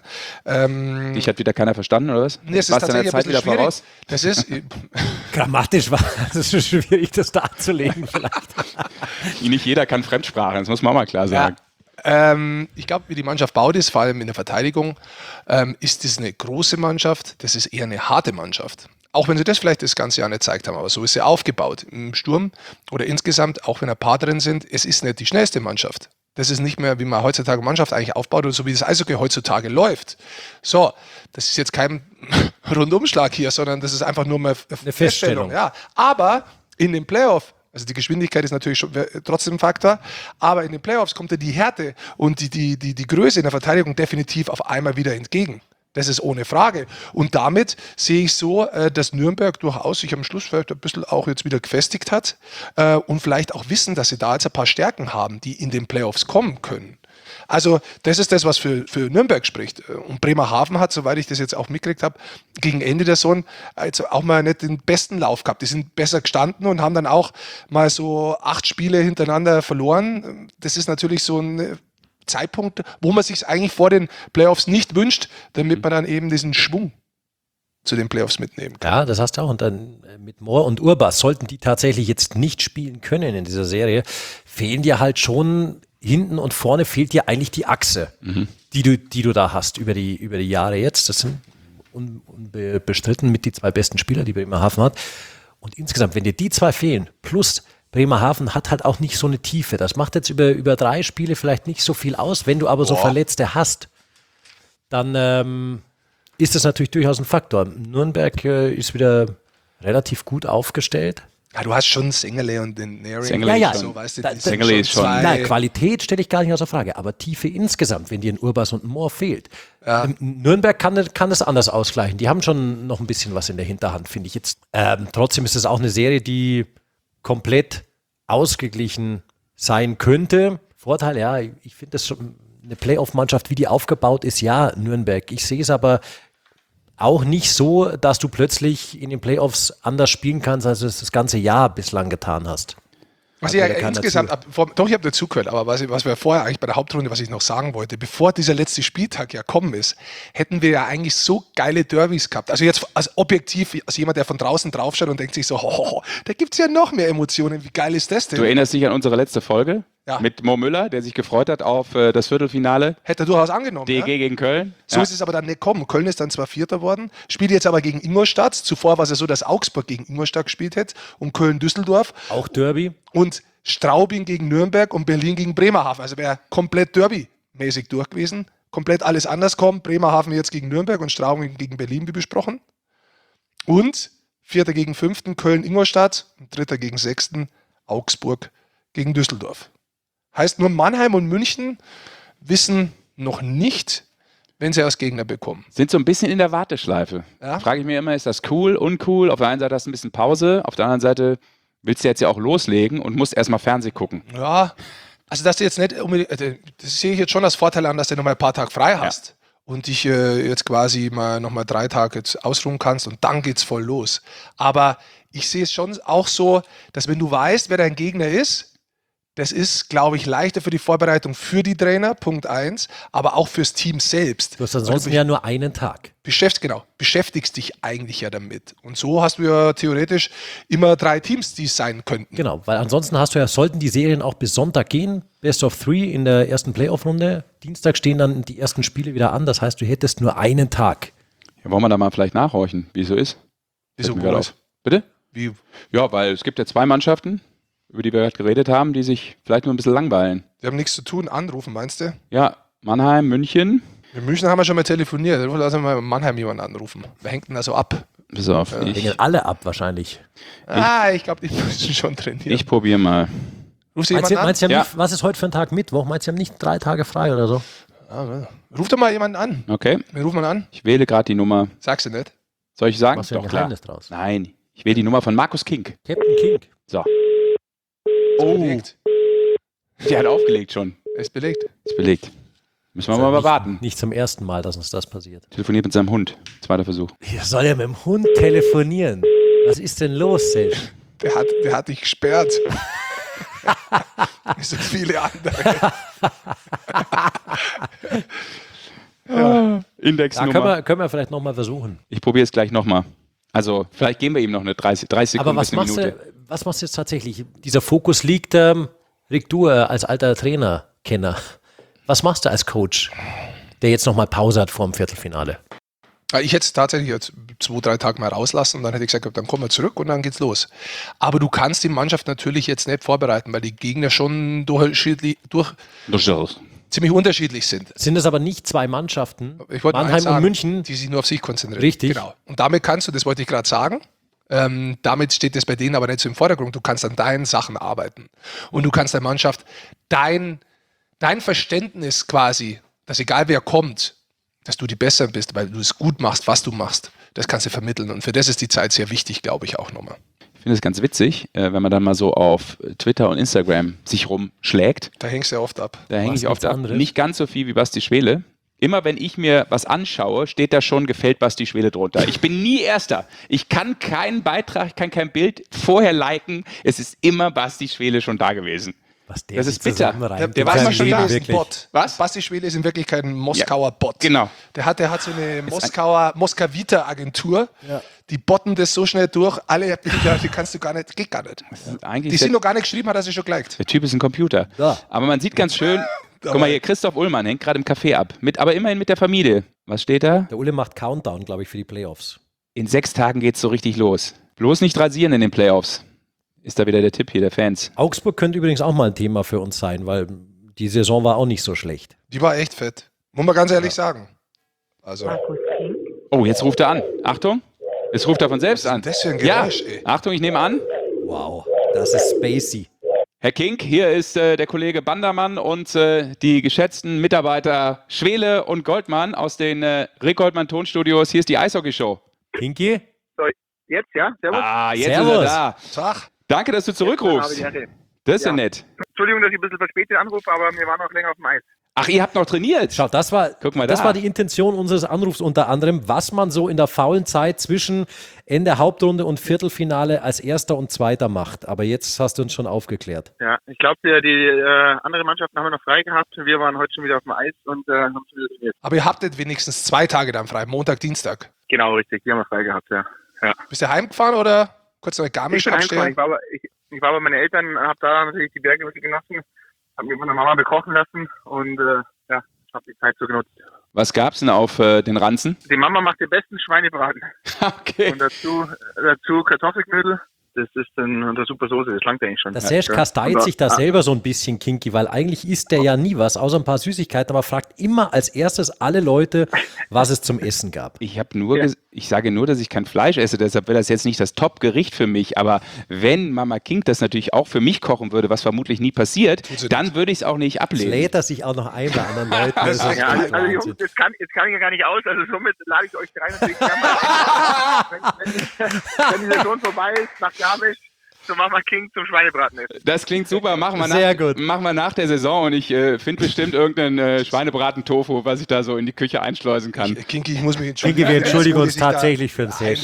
Dich hat wieder keiner verstanden, oder was? Nee, es ist tatsächlich ein bisschen schwierig. Das ist grammatisch war es ist schwierig, das darzulegen vielleicht. Nicht jeder kann Fremdsprachen, das muss man auch mal klar sagen. Ich glaube, wie die Mannschaft baut ist, vor allem in der Verteidigung, ist das eine große Mannschaft, das ist eher eine harte Mannschaft. Auch wenn sie das vielleicht das ganze Jahr nicht gezeigt haben, aber so ist sie aufgebaut. Im Sturm oder insgesamt, auch wenn ein paar drin sind, es ist nicht die schnellste Mannschaft. Das ist nicht mehr, wie man heutzutage Mannschaft eigentlich aufbaut oder so wie das Eishockey heutzutage läuft. So, das ist jetzt kein Rundumschlag hier, sondern das ist einfach nur mal eine Feststellung. Ja. Aber in den Playoff, also die Geschwindigkeit ist natürlich schon trotzdem ein Faktor, aber in den Playoffs kommt ja die Härte und die Größe in der Verteidigung definitiv auf einmal wieder entgegen. Das ist ohne Frage. Und damit sehe ich so, dass Nürnberg durchaus sich am Schluss vielleicht ein bisschen auch jetzt wieder gefestigt hat und vielleicht auch wissen, dass sie da jetzt ein paar Stärken haben, die in den Playoffs kommen können. Also das ist das, was für Nürnberg spricht. Und Bremerhaven hat, soweit ich das jetzt auch mitgekriegt habe, gegen Ende der Saison jetzt auch mal nicht den besten Lauf gehabt. Die sind besser gestanden und haben dann auch mal so 8 Spiele hintereinander verloren. Das ist natürlich so ein Zeitpunkt, wo man sich eigentlich vor den Playoffs nicht wünscht, damit man dann eben diesen Schwung zu den Playoffs mitnehmen kann. Ja, das hast du auch. Und dann mit Mohr und Urbas, sollten die tatsächlich jetzt nicht spielen können in dieser Serie, fehlen dir halt schon hinten und vorne fehlt dir eigentlich die Achse, die du da hast über die Jahre jetzt. Das sind unbestritten mit die 2 besten Spieler, die Bremerhaven hat. Und insgesamt, wenn dir die 2 fehlen, plus Bremerhaven hat halt auch nicht so eine Tiefe. Das macht jetzt über 3 Spiele vielleicht nicht so viel aus. Wenn du aber so Verletzte hast, dann ist das natürlich durchaus ein Faktor. Nürnberg ist wieder relativ gut aufgestellt. Ja, du hast schon Sengele und den Neri. Ja. So, weißt du, Sengele ist schon. Nein, Qualität stelle ich gar nicht außer Frage, aber Tiefe insgesamt, wenn dir ein Urbas und ein Mohr fehlt. Ja. Nürnberg kann es anders ausgleichen. Die haben schon noch ein bisschen was in der Hinterhand, finde ich jetzt. Trotzdem ist es auch eine Serie, die komplett ausgeglichen sein könnte. Vorteil, ja, ich finde das schon eine Playoff-Mannschaft, wie die aufgebaut ist, ja, Nürnberg. Ich sehe es aber auch nicht so, dass du plötzlich in den Playoffs anders spielen kannst, als du es das ganze Jahr bislang getan hast. Was ich ja insgesamt, doch, ich habe dazugehört, aber was wir vorher eigentlich bei der Hauptrunde, was ich noch sagen wollte, bevor dieser letzte Spieltag ja kommen ist, hätten wir ja eigentlich so geile Derbys gehabt. Also jetzt als objektiv, als jemand, der von draußen draufschaut und denkt sich so, da gibt es ja noch mehr Emotionen, wie geil ist das denn? Du erinnerst dich an unsere letzte Folge? Ja. Mit Mo Müller, der sich gefreut hat auf das Viertelfinale. Hätte er durchaus angenommen. DG gegen Köln. So ist es aber dann nicht gekommen. Köln ist dann zwar Vierter worden, spielt jetzt aber gegen Ingolstadt. Zuvor war es ja so, dass Augsburg gegen Ingolstadt gespielt hätte und Köln-Düsseldorf. Auch Derby. Und Straubing gegen Nürnberg und Berlin gegen Bremerhaven. Also wäre komplett Derby-mäßig durch gewesen. Komplett alles anders kommen. Bremerhaven jetzt gegen Nürnberg und Straubing gegen Berlin, wie besprochen. Und 4. gegen 5. Köln-Ingolstadt und 3. gegen 6. Augsburg gegen Düsseldorf. Heißt, nur Mannheim und München wissen noch nicht, wenn sie als Gegner bekommen. Sind so ein bisschen in der Warteschleife. Ja? Frage ich mir immer, ist das cool, uncool? Auf der einen Seite hast du ein bisschen Pause, auf der anderen Seite willst du jetzt ja auch loslegen und musst erstmal Fernsehen gucken. Ja, also dass du jetzt nicht unbedingt, das sehe ich jetzt schon als Vorteil an, dass du nochmal ein paar Tage frei hast. Ja. Und dich jetzt quasi mal nochmal 3 Tage jetzt ausruhen kannst und dann geht's voll los. Aber ich sehe es schon auch so, dass wenn du weißt, wer dein Gegner ist, das ist, glaube ich, leichter für die Vorbereitung für die Trainer, Punkt 1, aber auch fürs Team selbst. Du hast ansonsten ja nur einen Tag. Beschäftigst dich eigentlich ja damit. Und so hast du ja theoretisch immer 3 Teams, die es sein könnten. Genau, weil ansonsten hast du ja, sollten die Serien auch bis Sonntag gehen, Best of 3 in der ersten Playoff-Runde. Dienstag stehen dann die ersten Spiele wieder an, das heißt, du hättest nur einen Tag. Ja, wollen wir da mal vielleicht nachhorchen, wie es so ist? Wieso groß? Bitte? Wie? Ja, weil es gibt ja 2 Mannschaften, über die wir gerade geredet haben, die sich vielleicht nur ein bisschen langweilen. Die haben nichts zu tun, anrufen, meinst du? Ja, Mannheim, München. In München haben wir schon mal telefoniert. Lass uns mal in Mannheim jemanden anrufen. Wer hängt denn da so ab? Pass auf. Hängen alle ab wahrscheinlich. Ich glaube, die müssen schon trainieren. Ich probiere mal. Rufst du jemanden an? Meinst du ja. Was ist heute für ein Tag Mittwoch? Meinst du, haben nicht 3 Tage frei oder so? Ruf doch mal jemanden an. Okay. Wen ruft man an? Ich wähle gerade die Nummer. Sagst du nicht? Soll ich sagen? Machst du ein Geheimnis draus? Nein, ich wähle die Nummer von Markus King. Captain King. So. Belegt. Der hat aufgelegt schon. Ist belegt. Ist belegt. Müssen wir mal warten. Nicht zum ersten Mal, dass uns das passiert. Telefoniert mit seinem Hund. 2. Versuch. Ja, soll er mit dem Hund telefonieren? Was ist denn los, Sesh? Der hat dich gesperrt. Wie so viele andere. Indexnummer. Können wir vielleicht nochmal versuchen. Ich probiere es gleich nochmal. Also vielleicht geben wir ihm noch eine 30 Sekunden. Aber was machst du jetzt tatsächlich? Dieser Fokus liegt, Rick, du als alter Trainerkenner, was machst du als Coach, der jetzt nochmal Pause hat vor dem Viertelfinale? Ich hätte es tatsächlich jetzt 2-3 Tage mal rauslassen und dann hätte ich gesagt, dann kommen wir zurück und dann geht's los. Aber du kannst die Mannschaft natürlich jetzt nicht vorbereiten, weil die Gegner schon ziemlich unterschiedlich sind. Sind es aber nicht 2 Mannschaften, Mannheim und München, die sich nur auf sich konzentrieren. Richtig. Genau. Und damit kannst du, das wollte ich gerade sagen, damit steht das bei denen aber nicht so im Vordergrund. Du kannst an deinen Sachen arbeiten. Und du kannst der Mannschaft dein Verständnis quasi, dass egal wer kommt, dass du die Besseren bist, weil du es gut machst, was du machst, das kannst du vermitteln. Und für das ist die Zeit sehr wichtig, glaube ich, auch nochmal. Ich finde es ganz witzig, wenn man dann mal so auf Twitter und Instagram sich rumschlägt. Da hängst du ja oft ab. Da hänge ich oft ab. Nicht ganz so viel wie Basti Schwele. Immer wenn ich mir was anschaue, steht da schon, gefällt Basti Schwele drunter. Ich bin nie Erster. Ich kann keinen Beitrag, ich kann kein Bild vorher liken. Es ist immer Basti Schwele schon da gewesen. Das ist bitter. Der war immer schon da, ist ein Bot. Was? Basti Schwele ist in Wirklichkeit ein Moskauer Bot. Genau. Der hat so eine Moskawiter-Agentur. Ja. Die botten das so schnell durch. Alle Bilder, die kannst du gar nicht, geht gar nicht. Die sind noch gar nicht geschrieben, hat er sich schon geliked. Der Typ ist ein Computer. Ja. Aber man sieht ganz schön, guck mal hier, Christoph Ullmann hängt gerade im Café ab. Aber immerhin mit der Familie. Was steht da? Der Ulle macht Countdown, glaube ich, für die Playoffs. In 6 Tagen geht's so richtig los. Bloß nicht rasieren in den Playoffs. Ist da wieder der Tipp hier der Fans. Augsburg könnte übrigens auch mal ein Thema für uns sein, weil die Saison war auch nicht so schlecht. Die war echt fett. Muss man ganz ehrlich sagen. Also. Oh, jetzt ruft er an. Achtung. Jetzt ruft er von selbst an. Das für ein Geräusch, ey. Achtung, ich nehme an. Wow, das ist spacey. Herr Kink, hier ist der Kollege Bandermann und die geschätzten Mitarbeiter Schwele und Goldmann aus den Rick Goldmann Tonstudios. Hier ist die Eishockey-Show. Kinki? So, jetzt, ja? Servus. Jetzt ist er da. Tag. Danke, dass du zurückrufst. Das ist ja nett. Entschuldigung, dass ich ein bisschen verspätet anrufe, aber wir waren noch länger auf dem Eis. Ach, ihr habt noch trainiert? Schau, das war die Intention unseres Anrufs unter anderem, was man so in der faulen Zeit zwischen Ende Hauptrunde und Viertelfinale als Erster und Zweiter macht. Aber jetzt hast du uns schon aufgeklärt. Ja, ich glaube, die andere Mannschaften haben wir noch frei gehabt. Wir waren heute schon wieder auf dem Eis und haben schon wieder trainiert. Aber ihr habtet wenigstens 2 Tage dann frei, Montag, Dienstag. Genau, richtig. Die haben wir frei gehabt, ja. Bist du heimgefahren oder kurz noch Garmisch abstellen? Ich war bei meinen Eltern, habe da natürlich die Berge genossen, habe mir von der Mama bekochen lassen und habe die Zeit so genutzt. Was gab's denn auf den Ranzen? Die Mama macht den besten Schweinebraten. Okay. Und dazu Kartoffelknödel. Das ist dann unter super Soße, das langt eigentlich schon. Der Serge kasteit sich da selber so ein bisschen, Kinki, weil eigentlich isst der ja nie was, außer ein paar Süßigkeiten, aber fragt immer als erstes alle Leute, was es zum Essen gab. Ich sage nur, dass ich kein Fleisch esse, deshalb wäre das jetzt nicht das Top-Gericht für mich, aber wenn Mama Kink das natürlich auch für mich kochen würde, was vermutlich nie passiert, dann würde ich es auch nicht ablehnen. Jetzt lädt er sich auch noch ein bei anderen Leuten. Also Jungs, das kann ich ja gar nicht aus, also somit lade ich euch rein natürlich gerne mal wenn die Saison vorbei ist, nach Garmisch, zu Mama King zum Schweinebraten essen. Das klingt super, machen wir nach der Saison und ich finde bestimmt irgendeinen Schweinebraten-Tofu, was ich da so in die Küche einschleusen kann. Kinki, ich muss mich entschuldigen. Kinki, wir entschuldigen uns tatsächlich für den Serge.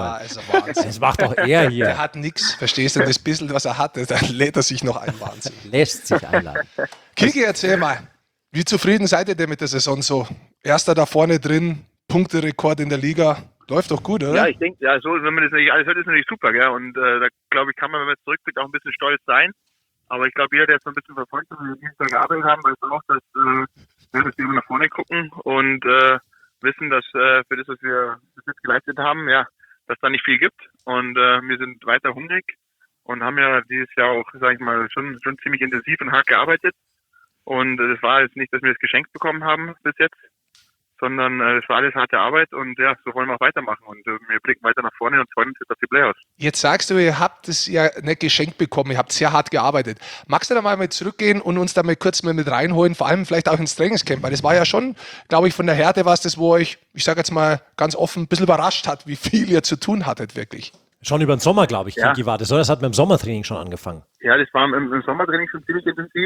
Das macht doch er hier. Der hat nichts, verstehst du? Das bisschen, was er hatte, dann lädt er sich noch ein. Wahnsinn. Lässt sich einladen. Kinki, erzähl mal, wie zufrieden seid ihr denn mit der Saison so? Erster da vorne drin, Punkterekord in der Liga. Läuft doch gut, oder? Ja, ich denke, so, wenn man das natürlich alles hört, ist natürlich super, gell? Und da glaube ich, kann man, wenn man jetzt zurückblickt, auch ein bisschen stolz sein. Aber ich glaube, jeder, der jetzt mal ein bisschen verfolgt hat, wie wir dieses Jahr gearbeitet haben, weiß auch, dass wir immer nach vorne gucken und wissen, dass für das, was wir bis jetzt geleistet haben, ja, dass da nicht viel gibt. Und wir sind weiter hungrig und haben ja dieses Jahr auch, sage ich mal, schon ziemlich intensiv und hart gearbeitet. Und es war jetzt nicht, dass wir das geschenkt bekommen haben bis jetzt, sondern es war alles harte Arbeit und ja, so wollen wir auch weitermachen und wir blicken weiter nach vorne und freuen uns jetzt auf die Playoffs. Jetzt sagst du, ihr habt es ja nicht geschenkt bekommen, ihr habt sehr hart gearbeitet. Magst du da mal mit zurückgehen und uns da mal kurz mit reinholen, vor allem vielleicht auch ins Trainingscamp, weil das war ja schon, glaube ich, von der Härte war es das, wo euch, ich sage jetzt mal ganz offen, ein bisschen überrascht hat, wie viel ihr zu tun hattet wirklich. Schon über den Sommer, glaube ich, Kinki, war das, oder? Das hat mit dem Sommertraining schon angefangen. Ja, das war im Sommertraining schon ziemlich intensiv.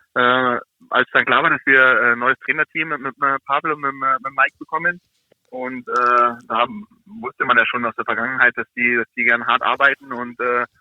Als dann klar war, dass wir ein neues Trainerteam mit Pavel und mit Mike bekommen. Und da wusste man ja schon aus der Vergangenheit, dass die gern hart arbeiten und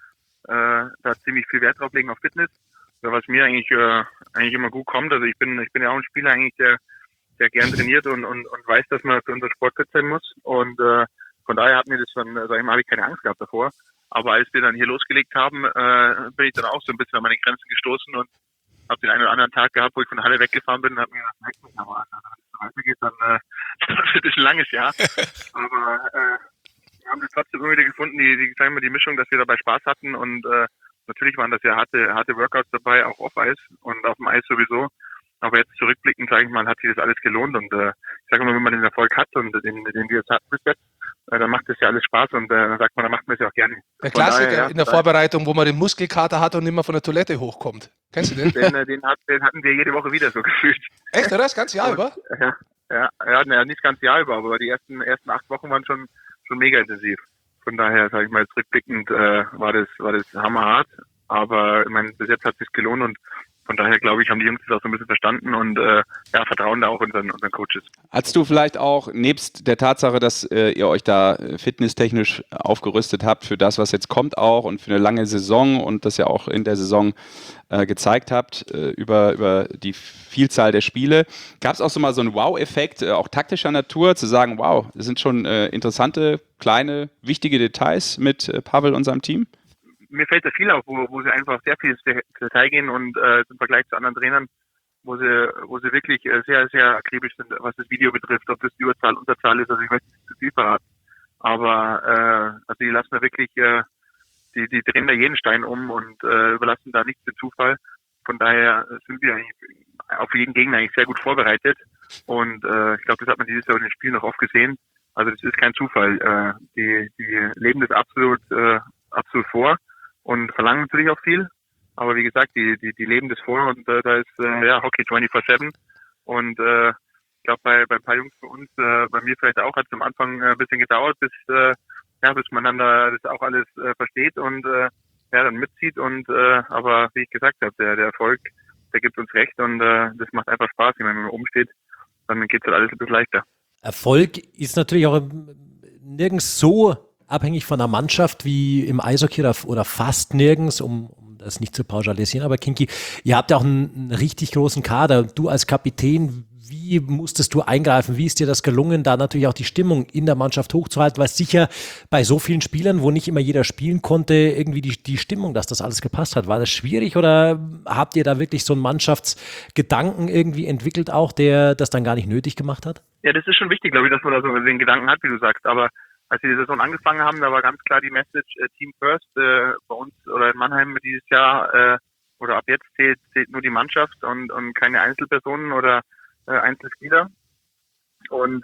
da ziemlich viel Wert drauf legen auf Fitness. Was mir eigentlich immer gut kommt. Also ich bin ja auch ein Spieler eigentlich, der gern trainiert und weiß, dass man für unseren Sport fit sein muss. Und von daher hat mir das schon, sag ich mal, habe ich keine Angst gehabt davor. Aber als wir dann hier losgelegt haben, bin ich dann auch so ein bisschen an meine Grenzen gestoßen und habe den einen oder anderen Tag gehabt, wo ich von der Halle weggefahren bin und habe mir gedacht, wenn es so weitergeht, dann wird es ein langes Jahr. Aber wir haben das trotzdem immer wieder gefunden, die Mischung, dass wir dabei Spaß hatten und natürlich waren das ja harte Workouts dabei, auch auf Eis und auf dem Eis sowieso. Aber jetzt zurückblickend, sage ich mal, hat sich das alles gelohnt und ich sage mal, wenn man den Erfolg hat und den wir jetzt hatten bis jetzt, dann macht das ja alles Spaß und dann sagt man, dann macht man es ja auch gerne. Der Klassiker in der Vorbereitung, wo man den Muskelkater hat und nicht mehr von der Toilette hochkommt. Kennst du den? Den hatten wir jede Woche wieder so gefühlt. Echt, oder? Das ganze Jahr über? Ja, nicht das ganze Jahr über, aber die ersten 8 Wochen waren schon mega intensiv. Von daher, sage ich mal, zurückblickend war das hammerhart. Aber ich meine, bis jetzt hat es sich gelohnt und von daher glaube ich, haben die Jungs das auch so ein bisschen verstanden und vertrauen da auch unseren Coaches. Hast du vielleicht auch, nebst der Tatsache, dass ihr euch da fitnesstechnisch aufgerüstet habt für das, was jetzt kommt auch und für eine lange Saison und das ja auch in der Saison gezeigt habt, über die Vielzahl der Spiele, gab es auch so mal so einen Wow-Effekt, auch taktischer Natur, zu sagen, wow, das sind schon interessante, kleine, wichtige Details mit Pavel und seinem Team? Mir fällt da viel auf, wo sie einfach sehr viel ins Detail gehen und im Vergleich zu anderen Trainern, wo sie wirklich sehr, sehr akribisch sind, was das Video betrifft, ob das die Überzahl, Unterzahl ist, also ich möchte nicht zu viel verraten. Aber also die lassen da wirklich, die drehen da jeden Stein um und überlassen da nichts dem Zufall. Von daher sind wir eigentlich auf jeden Gegner eigentlich sehr gut vorbereitet. Und ich glaube, das hat man dieses Jahr in den Spielen noch oft gesehen. Also das ist kein Zufall. Die leben das absolut vor und verlangen natürlich auch viel. Aber wie gesagt, die leben das vor und da ist Hockey 24/7. Und ich glaube, bei ein paar Jungs von uns, bei mir vielleicht auch, hat es am Anfang ein bisschen gedauert, bis man dann da das auch alles versteht und dann mitzieht. Und aber wie ich gesagt habe, der Erfolg, der gibt uns recht und das macht einfach Spaß. Wenn man oben steht, dann geht es halt alles ein bisschen leichter. Erfolg ist natürlich auch nirgends so abhängig von der Mannschaft wie im Eishockey oder fast nirgends, um das nicht zu pauschalisieren. Aber Kinki, ihr habt ja auch einen richtig großen Kader. Du als Kapitän, wie musstest du eingreifen? Wie ist dir das gelungen, da natürlich auch die Stimmung in der Mannschaft hochzuhalten? Weil sicher bei so vielen Spielern, wo nicht immer jeder spielen konnte, irgendwie die Stimmung, dass das alles gepasst hat. War das schwierig oder habt ihr da wirklich so einen Mannschaftsgedanken irgendwie entwickelt auch, der das dann gar nicht nötig gemacht hat? Ja, das ist schon wichtig, glaube ich, dass man da so den Gedanken hat, wie du sagst. Aber als wir die Saison angefangen haben, da war ganz klar die Message Team First. Bei uns oder in Mannheim dieses Jahr oder ab jetzt zählt nur die Mannschaft und keine Einzelpersonen oder Einzelspieler. Und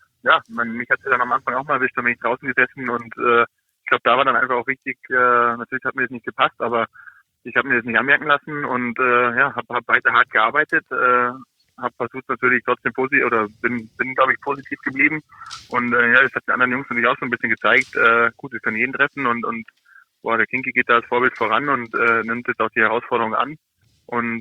mich hat es ja dann am Anfang auch mal erwischt, da bin ich draußen gesessen und ich glaube, da war dann einfach auch wichtig, natürlich hat mir das nicht gepasst, aber ich habe mir das nicht anmerken lassen und habe weiter hart gearbeitet, habe versucht natürlich trotzdem positiv oder bin glaube ich positiv geblieben und das hat den anderen Jungs natürlich auch so ein bisschen gezeigt, gut, wir können jeden treffen und der Kinki geht da als Vorbild voran und nimmt jetzt auch die Herausforderung an und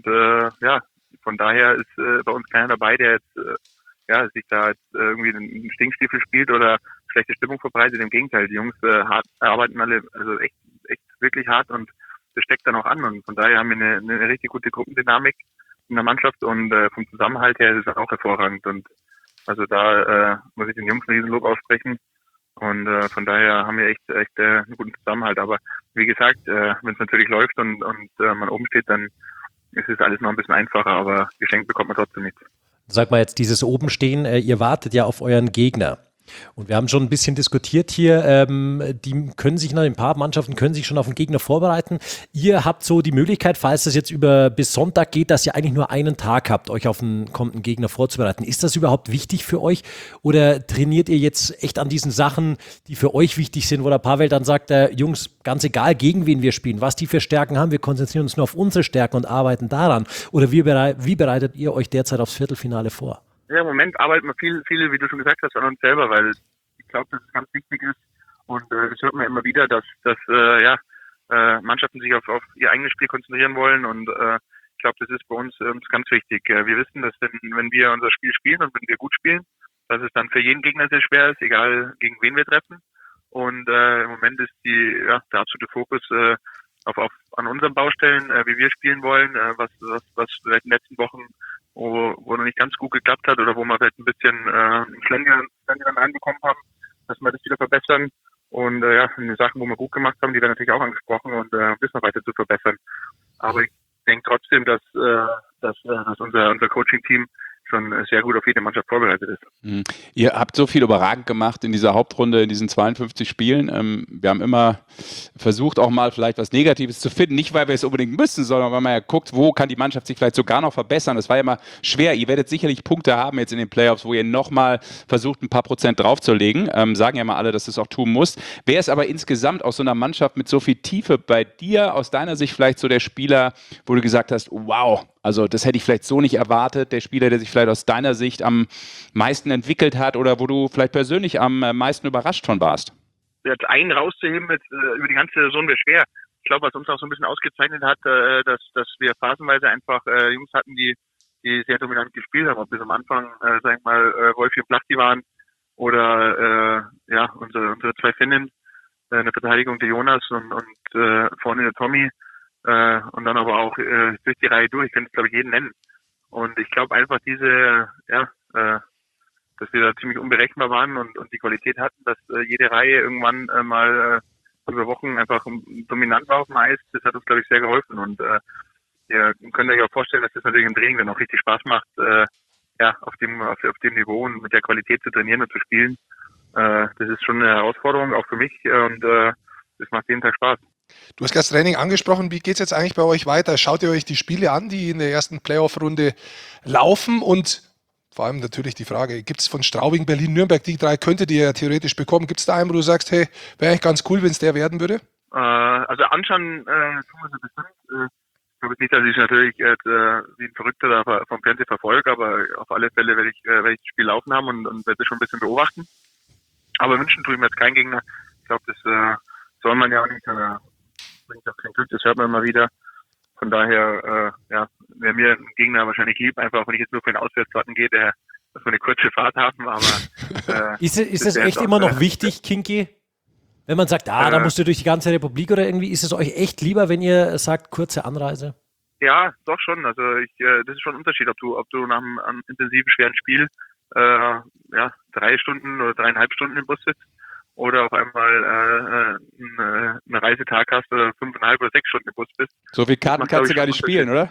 von daher ist bei uns keiner dabei, der jetzt sich da jetzt irgendwie einen Stinkstiefel spielt oder schlechte Stimmung verbreitet. Im Gegenteil, die Jungs arbeiten alle also echt wirklich hart und das steckt dann auch an und von daher haben wir eine richtig gute Gruppendynamik in der Mannschaft und vom Zusammenhalt her ist es auch hervorragend und also da muss ich den Jungs einen Riesenlob aussprechen und von daher haben wir echt einen guten Zusammenhalt, aber wie gesagt, wenn es natürlich läuft und man oben steht, dann ist es alles noch ein bisschen einfacher, aber geschenkt bekommt man trotzdem nichts. Sag mal jetzt, dieses Obenstehen, ihr wartet ja auf euren Gegner. Und wir haben schon ein bisschen diskutiert hier, die können sich noch, ein paar Mannschaften können sich schon auf den Gegner vorbereiten. Ihr habt so die Möglichkeit, falls das jetzt bis Sonntag geht, dass ihr eigentlich nur einen Tag habt, euch auf den kommenden Gegner vorzubereiten. Ist das überhaupt wichtig für euch oder trainiert ihr jetzt echt an diesen Sachen, die für euch wichtig sind, wo der Pavel dann sagt, Jungs, ganz egal, gegen wen wir spielen, was die für Stärken haben, wir konzentrieren uns nur auf unsere Stärken und arbeiten daran. Oder wie bereitet ihr euch derzeit aufs Viertelfinale vor? Ja, im Moment arbeiten wir viel, wie du schon gesagt hast, an uns selber, weil ich glaube, dass es ganz wichtig ist und das hört man immer wieder, dass Mannschaften sich auf ihr eigenes Spiel konzentrieren wollen und ich glaube, das ist bei uns ganz wichtig. Wir wissen, dass wenn wir unser Spiel spielen und wenn wir gut spielen, dass es dann für jeden Gegner sehr schwer ist, egal gegen wen wir treffen und im Moment ist der absolute Fokus an unseren Baustellen, wie wir spielen wollen, was vielleicht in den letzten Wochen wo noch nicht ganz gut geklappt hat oder wo wir vielleicht ein bisschen Schlendern reinbekommen haben, dass wir das wieder verbessern. Und die Sachen, wo wir gut gemacht haben, die werden natürlich auch angesprochen und wissen wir weiter zu verbessern. Aber ich denke trotzdem, dass unser Coaching-Team schon sehr gut auf jede Mannschaft vorbereitet ist. Ihr habt so viel überragend gemacht in dieser Hauptrunde, in diesen 52 Spielen. Wir haben immer versucht, auch mal vielleicht was Negatives zu finden. Nicht, weil wir es unbedingt müssen, sondern weil man ja guckt, wo kann die Mannschaft sich vielleicht sogar noch verbessern. Das war ja immer schwer. Ihr werdet sicherlich Punkte haben jetzt in den Playoffs, wo ihr nochmal versucht, ein paar Prozent draufzulegen. Sagen ja mal alle, dass du es auch tun musst. Wer ist aber insgesamt aus so einer Mannschaft mit so viel Tiefe bei dir, aus deiner Sicht vielleicht so der Spieler, wo du gesagt hast, wow, also das hätte ich vielleicht so nicht erwartet, der Spieler, der sich vielleicht aus deiner Sicht am meisten entwickelt hat oder wo du vielleicht persönlich am meisten überrascht von warst? Jetzt einen rauszuheben über die ganze Saison wäre schwer. Ich glaube, was uns auch so ein bisschen ausgezeichnet hat, dass wir phasenweise einfach Jungs hatten, die sehr dominant gespielt haben, ob bis am Anfang, sagen wir mal, Wolfi und Plachti waren oder unsere zwei Finnen, eine Verteidigung der Jonas und vorne der Tommy und dann aber auch durch die Reihe durch, ich könnte es glaube ich jeden nennen. Und ich glaube einfach dass wir da ziemlich unberechenbar waren und die Qualität hatten, dass jede Reihe irgendwann mal über Wochen einfach dominant war auf dem Eis, das hat uns glaube ich sehr geholfen und ihr könnt euch auch vorstellen, dass das natürlich im Training dann auch richtig Spaß macht, auf dem Niveau und mit der Qualität zu trainieren und zu spielen. Das ist schon eine Herausforderung, auch für mich und das macht jeden Tag Spaß. Du hast das Training angesprochen. Wie geht es jetzt eigentlich bei euch weiter? Schaut ihr euch die Spiele an, die in der ersten Playoff-Runde laufen? Und vor allem natürlich die Frage, gibt es von Straubing, Berlin, Nürnberg, die 3 könntet ihr ja theoretisch bekommen? Gibt es da einen, wo du sagst, hey, wäre eigentlich ganz cool, wenn es der werden würde? Also anschauen tun wir sie bestimmt. Ich glaube nicht, dass ich natürlich wie ein Verrückter da vom Fernsehen verfolge, aber auf alle Fälle werde ich das Spiel laufen haben und werde es schon ein bisschen beobachten. Aber wünschen tue ich mir jetzt keinen Gegner. Ich glaube, das soll man ja auch nicht. Bringt auch kein Glück, das hört man immer wieder. Von daher, wäre mir ein Gegner wahrscheinlich lieb, einfach wenn ich jetzt nur für den Auswärtsfahrten gehe, dass wir eine kurze Fahrt haben, aber ist es echt immer noch wichtig, Kinky? Wenn man sagt, da musst du durch die ganze Republik oder irgendwie, ist es euch echt lieber, wenn ihr sagt, kurze Anreise? Ja, doch schon. Also das ist schon ein Unterschied, ob du nach einem intensiven, schweren Spiel 3 Stunden oder 3,5 Stunden im Bus sitzt oder auf einmal einen Reisetag hast oder 5,5 oder 6 Stunden im Bus bist. So viel Karten kannst du gar nicht spielen, oder?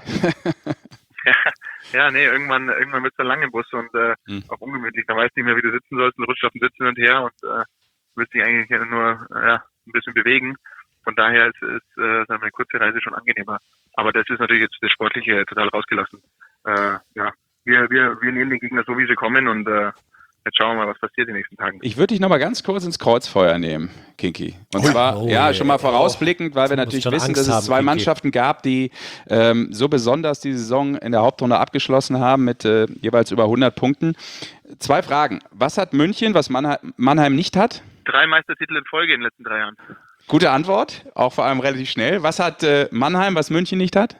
Irgendwann wird es dann lang im Bus und auch ungemütlich. Dann weißt du nicht mehr, wie du sitzen sollst und rutscht auf dem Sitz hin und her und willst dich eigentlich nur ein bisschen bewegen. Von daher ist eine kurze Reise schon angenehmer. Aber das ist natürlich jetzt das Sportliche total rausgelassen. Wir nehmen den Gegner so, wie sie kommen und jetzt schauen wir mal, was passiert in den nächsten Tagen. Ich würde dich noch mal ganz kurz ins Kreuzfeuer nehmen, Kinky. Und zwar, schon mal vorausblickend, weil wir natürlich wissen, dass es 2 Mannschaften gab, die so besonders die Saison in der Hauptrunde abgeschlossen haben mit jeweils über 100 Punkten. 2 Fragen. Was hat München, was Mannheim nicht hat? 3 Meistertitel in Folge in den letzten 3 Jahren. Gute Antwort, auch vor allem relativ schnell. Was hat Mannheim, was München nicht hat?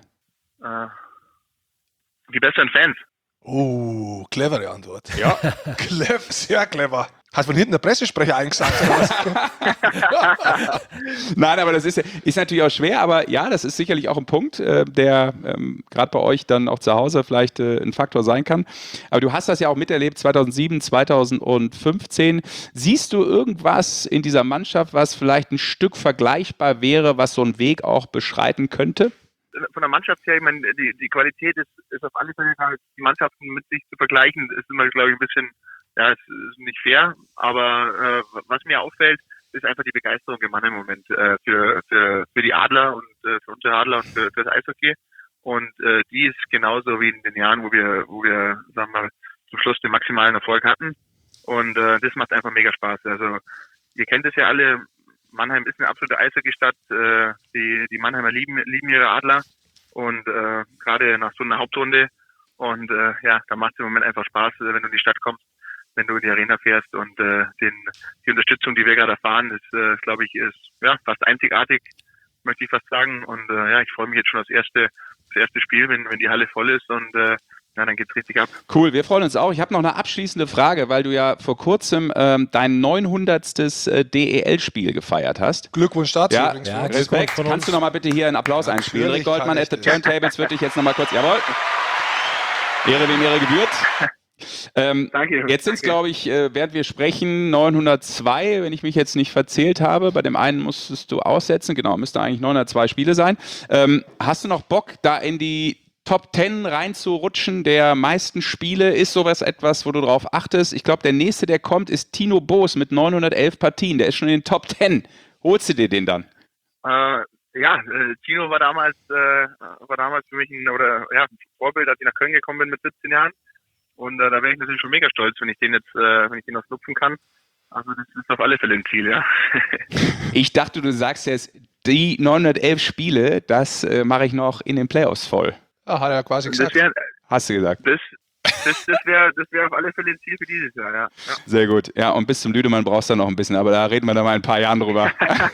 Die besseren Fans. Oh, clevere Antwort. Ja. Sehr clever. Hat von hinten der Pressesprecher eingesagt oder was? Nein, aber das ist natürlich auch schwer, aber ja, das ist sicherlich auch ein Punkt, der gerade bei euch dann auch zu Hause vielleicht ein Faktor sein kann. Aber du hast das ja auch miterlebt, 2007, 2015. Siehst du irgendwas in dieser Mannschaft, was vielleicht ein Stück vergleichbar wäre, was so einen Weg auch beschreiten könnte? Von der Mannschaft her, ich meine, die Qualität ist auf alle Fälle da, die Mannschaften mit sich zu vergleichen, ist immer, glaube ich, ein bisschen, es ist nicht fair, aber was mir auffällt, ist einfach die Begeisterung im Mann im Moment für die Adler und für unsere Adler und für das Eishockey. Und die ist genauso wie in den Jahren, wo wir, sagen wir mal, zum Schluss den maximalen Erfolg hatten. Und das macht einfach mega Spaß. Also ihr kennt es ja alle, Mannheim ist eine absolute Eishockey-Stadt. Die Mannheimer lieben ihre Adler und gerade nach so einer Hauptrunde. Und da macht es im Moment einfach Spaß, wenn du in die Stadt kommst, wenn du in die Arena fährst und die Unterstützung, die wir gerade erfahren, ist glaube ich, fast einzigartig, möchte ich fast sagen. Und ich freue mich jetzt schon aufs erste Spiel, wenn die Halle voll ist und dann geht's richtig ab. Cool, wir freuen uns auch. Ich habe noch eine abschließende Frage, weil du ja vor kurzem dein 900. DEL-Spiel gefeiert hast. Glückwunsch dazu. Ja, Respekt. Kannst du noch mal bitte hier einen Applaus einspielen? Rick Goldmann at the Turntables würde ich jetzt noch mal kurz, jawohl. Ehre wem Ehre gebührt. Danke. Jetzt sind es, glaube ich, während wir sprechen, 902, wenn ich mich jetzt nicht verzählt habe. Bei dem einen musstest du aussetzen. Genau, müsste eigentlich 902 Spiele sein. Hast du noch Bock, da in die Top 10 reinzurutschen der meisten Spiele? Ist sowas etwas, wo du drauf achtest? Ich glaube, der nächste, der kommt, ist Tino Boos mit 911 Partien. Der ist schon in den Top 10. Holst du dir den dann? Tino war damals für mich ein Vorbild, als ich nach Köln gekommen bin mit 17 Jahren. Und da wäre ich natürlich schon mega stolz, wenn ich den noch nutzen kann. Also das ist auf alle Fälle ein Ziel, ja. Ich dachte, du sagst jetzt, die 911 Spiele, das mache ich noch in den Playoffs voll. Hat er quasi gesagt. Hast du gesagt. das wär auf alle Fälle ein Ziel für dieses Jahr, ja. Sehr gut. Ja, und bis zum Lüdemann brauchst du noch ein bisschen, aber da reden wir dann mal in ein paar Jahren drüber.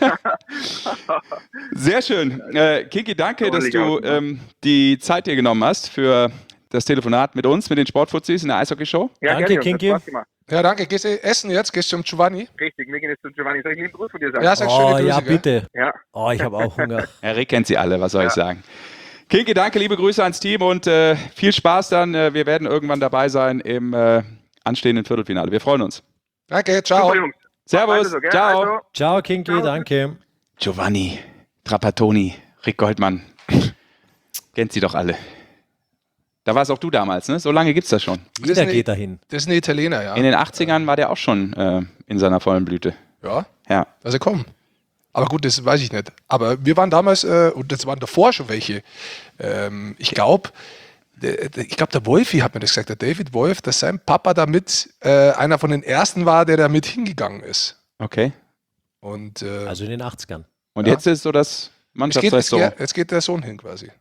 Sehr schön. Kinki, danke, dass du die Zeit dir genommen hast für das Telefonat mit uns, mit den Sportfuzis in der Eishockey-Show. Ja, danke, Kinki. Ja, danke. Gehst du essen jetzt? Gehst du zum Giovanni? Richtig, wir gehen jetzt zum Giovanni. Soll ich lieben Gruß von dir sagen? Ja, sag schöne Grüße. Ja, bitte. Ja. Oh, ich habe auch Hunger. Herr Rick kennt sie alle, was soll ich sagen. Kinki, danke, liebe Grüße ans Team und viel Spaß dann. Wir werden irgendwann dabei sein im anstehenden Viertelfinale. Wir freuen uns. Danke, ciao. Super, Jungs. Servus, Also, ciao. Also. Ciao, Kinki, danke. Giovanni, Trapattoni, Rick Goldmann. Kennt sie doch alle. Da warst auch du damals, ne? So lange gibt's das schon. Jeder geht dahin. Das ist ein Italiener, ja. In den 80ern war der auch schon in seiner vollen Blüte. Ja, Ja. also komm. Aber gut, das weiß ich nicht. Aber wir waren damals, und das waren davor schon welche, ich glaube, der Wolfi hat mir das gesagt, der David Wolf, dass sein Papa damit einer von den ersten war, der da mit hingegangen ist. Okay. Und, Also in den 80ern. Und jetzt ist so das Mannschaftsrestaurant. jetzt geht der Sohn hin quasi.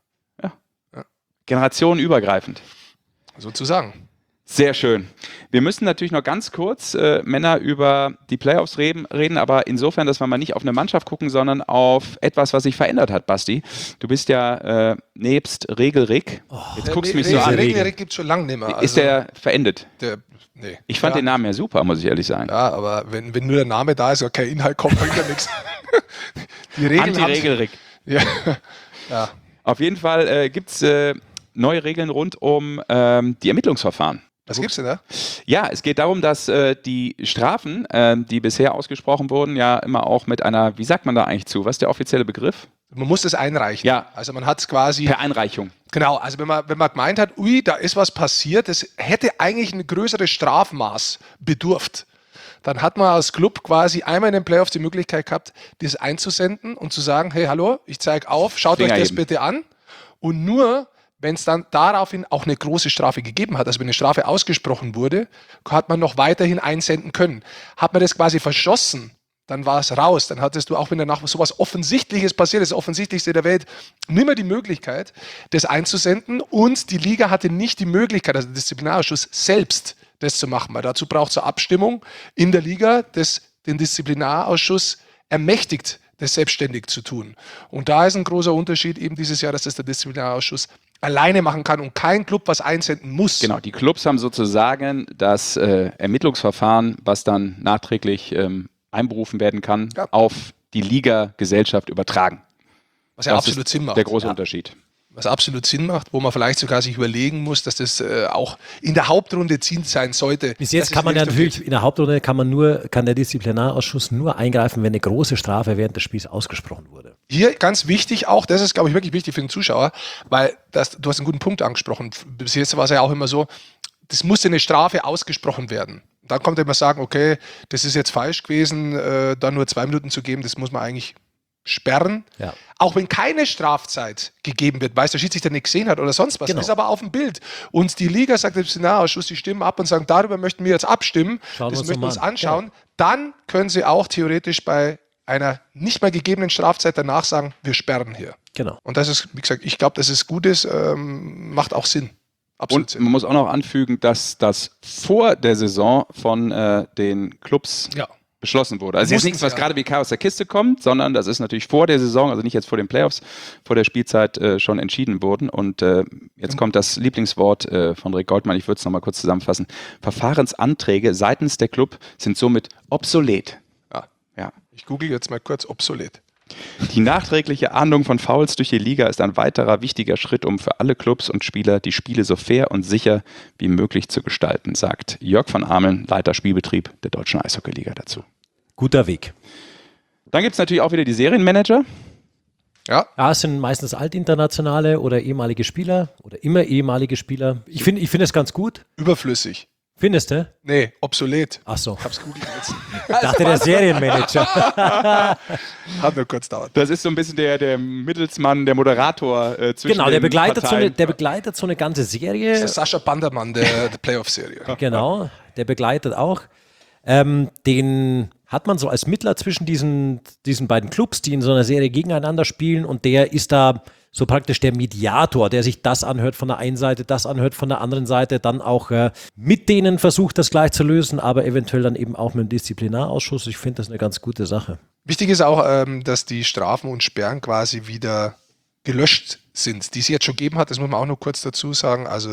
Generationenübergreifend. Sozusagen. Sehr schön. Wir müssen natürlich noch ganz kurz, Männer, über die Playoffs reden, aber insofern, dass wir mal nicht auf eine Mannschaft gucken, sondern auf etwas, was sich verändert hat, Basti. Du bist ja nebst Regelrick. Jetzt guckst du mich so an. Regelrick gibt es schon lange nicht mehr. Ist der verendet? Nee. Ich fand den Namen ja super, muss ich ehrlich sagen. Ja, aber wenn nur der Name da ist und kein Inhalt kommt, bringt ja nichts. Die Regeln Anti-Regelrick. Ja. Auf jeden Fall gibt es neue Regeln rund um die Ermittlungsverfahren. Was gibt's denn da? Ja, es geht darum, dass die Strafen, die bisher ausgesprochen wurden, ja immer auch mit einer, wie sagt man da eigentlich zu? Was ist der offizielle Begriff? Man muss das einreichen. Ja. Also man hat es quasi... Per Einreichung. Genau, also wenn man gemeint hat, ui, da ist was passiert, das hätte eigentlich ein größeres Strafmaß bedurft. Dann hat man als Club quasi einmal in den Playoffs die Möglichkeit gehabt, das einzusenden und zu sagen, hey, hallo, ich zeige auf, schaut euch das bitte an. Und nur, wenn es dann daraufhin auch eine große Strafe gegeben hat, also wenn eine Strafe ausgesprochen wurde, hat man noch weiterhin einsenden können. Hat man das quasi verschossen, dann war es raus. Dann hattest du, auch wenn danach so was Offensichtliches passiert, das Offensichtlichste der Welt, nicht mehr die Möglichkeit, das einzusenden. Und die Liga hatte nicht die Möglichkeit, also der Disziplinarausschuss selbst das zu machen, weil dazu braucht es eine Abstimmung in der Liga, das den Disziplinarausschuss ermächtigt, das selbstständig zu tun. Und da ist ein großer Unterschied eben dieses Jahr, dass das der Disziplinarausschuss alleine machen kann und kein Club was einsenden muss. Genau, die Clubs haben sozusagen das Ermittlungsverfahren, was dann nachträglich einberufen werden kann, auf die Liga-Gesellschaft übertragen. Was ja absolut Sinn macht. Der große Unterschied. Was absolut Sinn macht, wo man vielleicht sogar sich überlegen muss, dass das auch in der Hauptrunde Ziel sein sollte. Bis jetzt kann man ja natürlich, in der Hauptrunde kann der Disziplinarausschuss nur eingreifen, wenn eine große Strafe während des Spiels ausgesprochen wurde. Hier ganz wichtig auch, das ist, glaube ich, wirklich wichtig für den Zuschauer, weil du hast einen guten Punkt angesprochen. Bis jetzt war es ja auch immer so, das musste eine Strafe ausgesprochen werden. Dann kommt immer sagen, okay, das ist jetzt falsch gewesen, da nur 2 Minuten zu geben, das muss man eigentlich sperren. Ja. Auch wenn keine Strafzeit gegeben wird, weil es der Schiedsrichter nicht gesehen hat oder sonst was. Genau. Das ist aber auf dem Bild. Und die Liga sagt dem Disziplinarausschuss, die stimmen ab und sagen, darüber möchten wir jetzt abstimmen, das möchten wir uns anschauen. Ja. Dann können sie auch theoretisch bei einer nicht mehr gegebenen Strafzeit danach sagen, wir sperren hier. Genau. Und das ist, wie gesagt, ich glaube, dass es gut ist, macht auch Sinn. Absolut und Sinn. Man muss auch noch anfügen, dass das vor der Saison von den Clubs beschlossen wurde. Also jetzt nichts, was gerade wie Chaos der Kiste kommt, sondern das ist natürlich vor der Saison, also nicht jetzt vor den Playoffs, vor der Spielzeit schon entschieden worden. Und jetzt kommt das Lieblingswort von Rick Goldmann, ich würde es nochmal kurz zusammenfassen. Verfahrensanträge seitens der Club sind somit obsolet. Ja. Ich google jetzt mal kurz obsolet. Die nachträgliche Ahndung von Fouls durch die Liga ist ein weiterer wichtiger Schritt, um für alle Clubs und Spieler die Spiele so fair und sicher wie möglich zu gestalten, sagt Jörg von Ameln, Leiter Spielbetrieb der Deutschen Eishockeyliga dazu. Guter Weg. Dann gibt es natürlich auch wieder die Serienmanager. Ja, es sind meistens altinternationale oder ehemalige Spieler oder immer ehemalige Spieler. Ich finde es ganz gut. Überflüssig. Findest du? Nee, obsolet. Ach so. Ich hab's googelt jetzt. Ich dachte, der Serienmanager. Hat nur kurz dauert. Das ist so ein bisschen der Mittelsmann, der Moderator zwischen Genau, der begleitet so eine ganze Serie. Das ist der Sascha Bandermann der Playoff-Serie. Genau, der begleitet auch. Den hat man so als Mittler zwischen diesen beiden Clubs, die in so einer Serie gegeneinander spielen, und der ist da so praktisch der Mediator, der sich das anhört von der einen Seite, das anhört von der anderen Seite, dann auch mit denen versucht, das gleich zu lösen, aber eventuell dann eben auch mit dem Disziplinarausschuss. Ich finde das eine ganz gute Sache. Wichtig ist auch, dass die Strafen und Sperren quasi wieder gelöscht sind, die es jetzt schon gegeben hat. Das muss man auch noch kurz dazu sagen. Also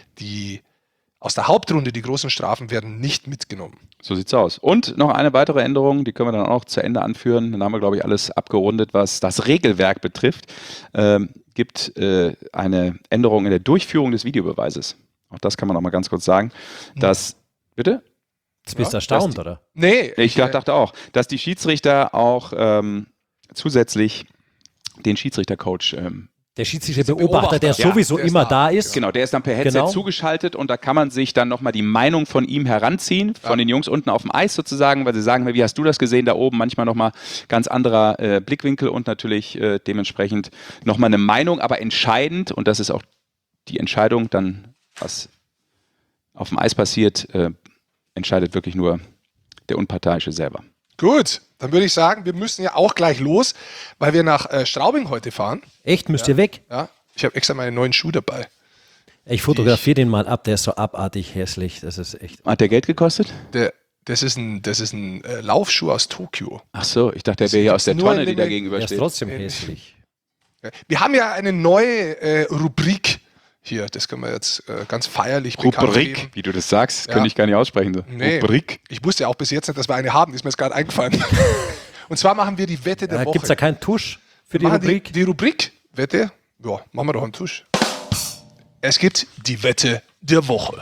aus der Hauptrunde, die großen Strafen werden nicht mitgenommen. So sieht's aus. Und noch eine weitere Änderung, die können wir dann auch zu Ende anführen. Dann haben wir, glaube ich, alles abgerundet, was das Regelwerk betrifft. Gibt eine Änderung in der Durchführung des Videobeweises. Auch das kann man noch mal ganz kurz sagen. Bitte? Jetzt bist du erstaunt, oder? Nee. Ich dachte auch, dass die Schiedsrichter auch zusätzlich den Schiedsrichtercoach der Schiedsrichterbeobachter, der sowieso immer da ist. Genau, der ist dann per Headset zugeschaltet und da kann man sich dann nochmal die Meinung von ihm heranziehen, von den Jungs unten auf dem Eis sozusagen, weil sie sagen, wie hast du das gesehen da oben? Manchmal nochmal ganz anderer Blickwinkel und natürlich dementsprechend nochmal eine Meinung, aber entscheidend, und das ist auch die Entscheidung dann, was auf dem Eis passiert, entscheidet wirklich nur der Unparteiische selber. Gut, dann würde ich sagen, wir müssen ja auch gleich los, weil wir nach Straubing heute fahren. Echt? Müsst ihr weg? Ja, ich habe extra meinen neuen Schuh dabei. Ich fotografiere den mal ab, der ist so abartig hässlich. Das ist echt. Hat der Geld gekostet? Das ist ein Laufschuh aus Tokio. Ach so, ich dachte, der wäre hier aus der Tonne, die da gegenüber steht. Der ist trotzdem hässlich. Wir haben ja eine neue Rubrik hier. Das können wir jetzt ganz feierlich bekannt geben. Rubrik, wie du das sagst, könnte ich gar nicht aussprechen. So. Nee, Rubrik. Ich wusste ja auch bis jetzt nicht, dass wir eine haben. Ist mir jetzt gerade eingefallen. Und zwar machen wir die Wette der Woche. Gibt es da keinen Tusch für die Rubrik? Die Rubrik, Wette, ja, machen wir doch einen Tusch. Es gibt die Wette der Woche.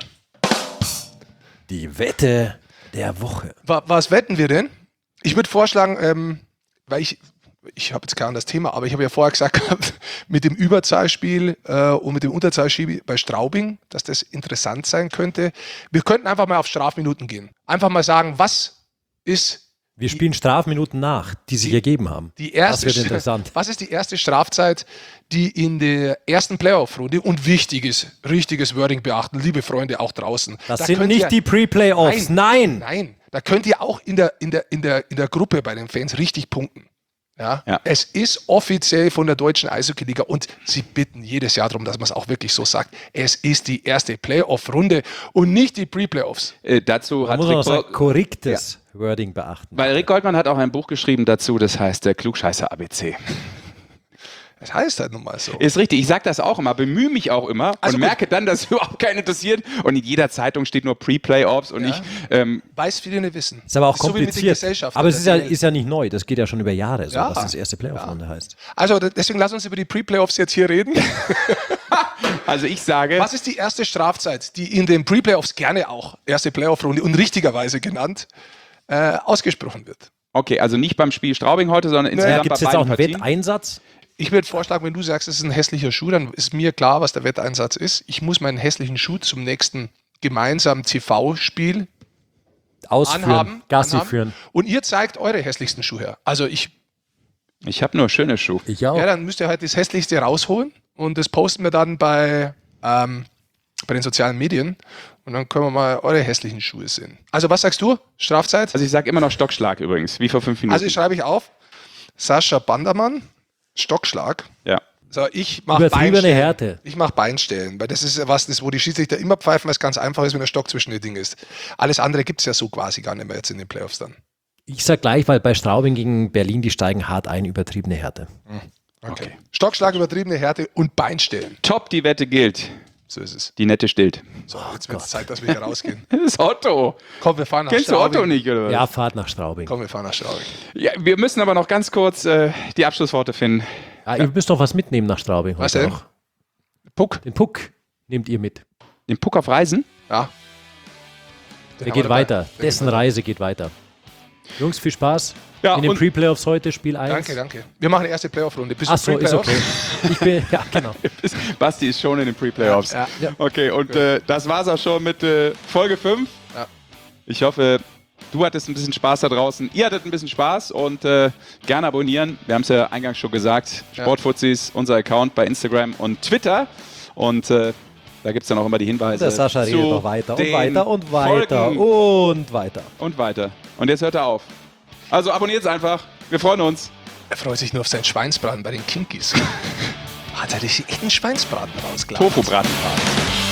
Die Wette der Woche. Was wetten wir denn? Ich würde vorschlagen, weil ich habe jetzt gar nicht das Thema, aber ich habe ja vorher gesagt, mit dem Überzahlspiel und mit dem Unterzahlspiel bei Straubing, dass das interessant sein könnte. Wir könnten einfach mal auf Strafminuten gehen. Einfach mal sagen, was ist... Wir spielen Strafminuten nach, die sich ergeben haben. Das wird interessant. Was ist die erste Strafzeit, die in der ersten Playoff-Runde, und richtiges Wording beachten, liebe Freunde auch draußen. Das sind nicht die Pre-Playoffs, nein! Nein, da könnt ihr auch in der Gruppe bei den Fans richtig punkten. Ja? Es ist offiziell von der deutschen Eishockey-Liga und sie bitten jedes Jahr darum, dass man es auch wirklich so sagt. Es ist die erste Playoff-Runde und nicht die Pre-Playoffs. Dazu hat Rick korrektes Wording beachten. Weil Rick Goldmann hat auch ein Buch geschrieben dazu, das heißt der Klugscheißer ABC. Das heißt halt nun mal so. Ist richtig, ich sage das auch immer, bemühe mich auch immer und merke dann, dass überhaupt keinen interessiert und in jeder Zeitung steht nur Pre-Playoffs und ich... weiß viele nicht wissen. Ist aber auch kompliziert. So aber es ist ja nicht neu, das geht ja schon über Jahre, so, was das erste Playoff-Runde heißt. Also deswegen lass uns über die Pre-Playoffs jetzt hier reden. Also ich sage... Was ist die erste Strafzeit, die in den Pre-Playoffs gerne auch erste Playoff-Runde und richtigerweise genannt ausgesprochen wird? Okay, also nicht beim Spiel Straubing heute, sondern insgesamt gibt es jetzt auch einen Wetteinsatz? Ich würde vorschlagen, wenn du sagst, es ist ein hässlicher Schuh, dann ist mir klar, was der Wetteinsatz ist. Ich muss meinen hässlichen Schuh zum nächsten gemeinsamen TV-Spiel anhaben. Gassi führen. Und ihr zeigt eure hässlichsten Schuhe her. Also ich habe nur schöne Schuhe. Ich auch. Ja, dann müsst ihr halt das hässlichste rausholen und das posten wir dann bei den sozialen Medien und dann können wir mal eure hässlichen Schuhe sehen. Also was sagst du? Strafzeit? Also ich sage immer noch Stockschlag übrigens, wie vor 5 Minuten. Also schreibe ich auf. Sascha Bandermann, Stockschlag. Ja. So, ich mache Übertriebene Härte. Ich mache Beinstellen, weil das ist was, wo die Schiedsrichter immer pfeifen, weil es ganz einfach ist, wenn der Stock zwischen den Dingen ist. Alles andere gibt es ja so quasi gar nicht mehr jetzt in den Playoffs dann. Ich sag gleich, weil bei Straubing gegen Berlin, die steigen hart ein, übertriebene Härte. Okay. Stockschlag, übertriebene Härte und Beinstellen. Top, die Wette gilt. So ist es. Die Nette stillt. So, jetzt wird es Zeit, dass wir hier rausgehen. Das ist Otto. Komm, wir fahren nach Kennst Straubing. du Otto nicht, oder was? Ja, Fahrt nach Straubing. Komm, wir fahren nach Straubing. Ja, wir müssen aber noch ganz kurz die Abschlussworte finden. Ihr müsst doch was mitnehmen nach Straubing. Was denn? Auch. Puck. Den Puck nehmt ihr mit. Den Puck auf Reisen? Ja. Der geht weiter. Dessen Reise geht weiter. Jungs, viel Spaß. Ja, in den Pre-Playoffs heute, Spiel 1. Danke. Wir machen die erste Playoff-Runde. Achso, ist okay. Ja, genau. Basti ist schon in den Pre-Playoffs. Ja. Okay, und das war's auch schon mit Folge 5. Ja. Ich hoffe, du hattest ein bisschen Spaß da draußen. Ihr hattet ein bisschen Spaß und gerne abonnieren. Wir haben es ja eingangs schon gesagt. Sportfuzis, unser Account bei Instagram und Twitter. Und da gibt es dann auch immer die Hinweise. Der Sascha redet noch weiter und weiter und weiter Folgen. und weiter. Und weiter. Und jetzt hört er auf. Also abonniert es einfach. Wir freuen uns. Er freut sich nur auf seinen Schweinsbraten bei den Kinkies. Hat er echt einen Schweinsbraten rausgelassen? Tofu-Bratenbraten.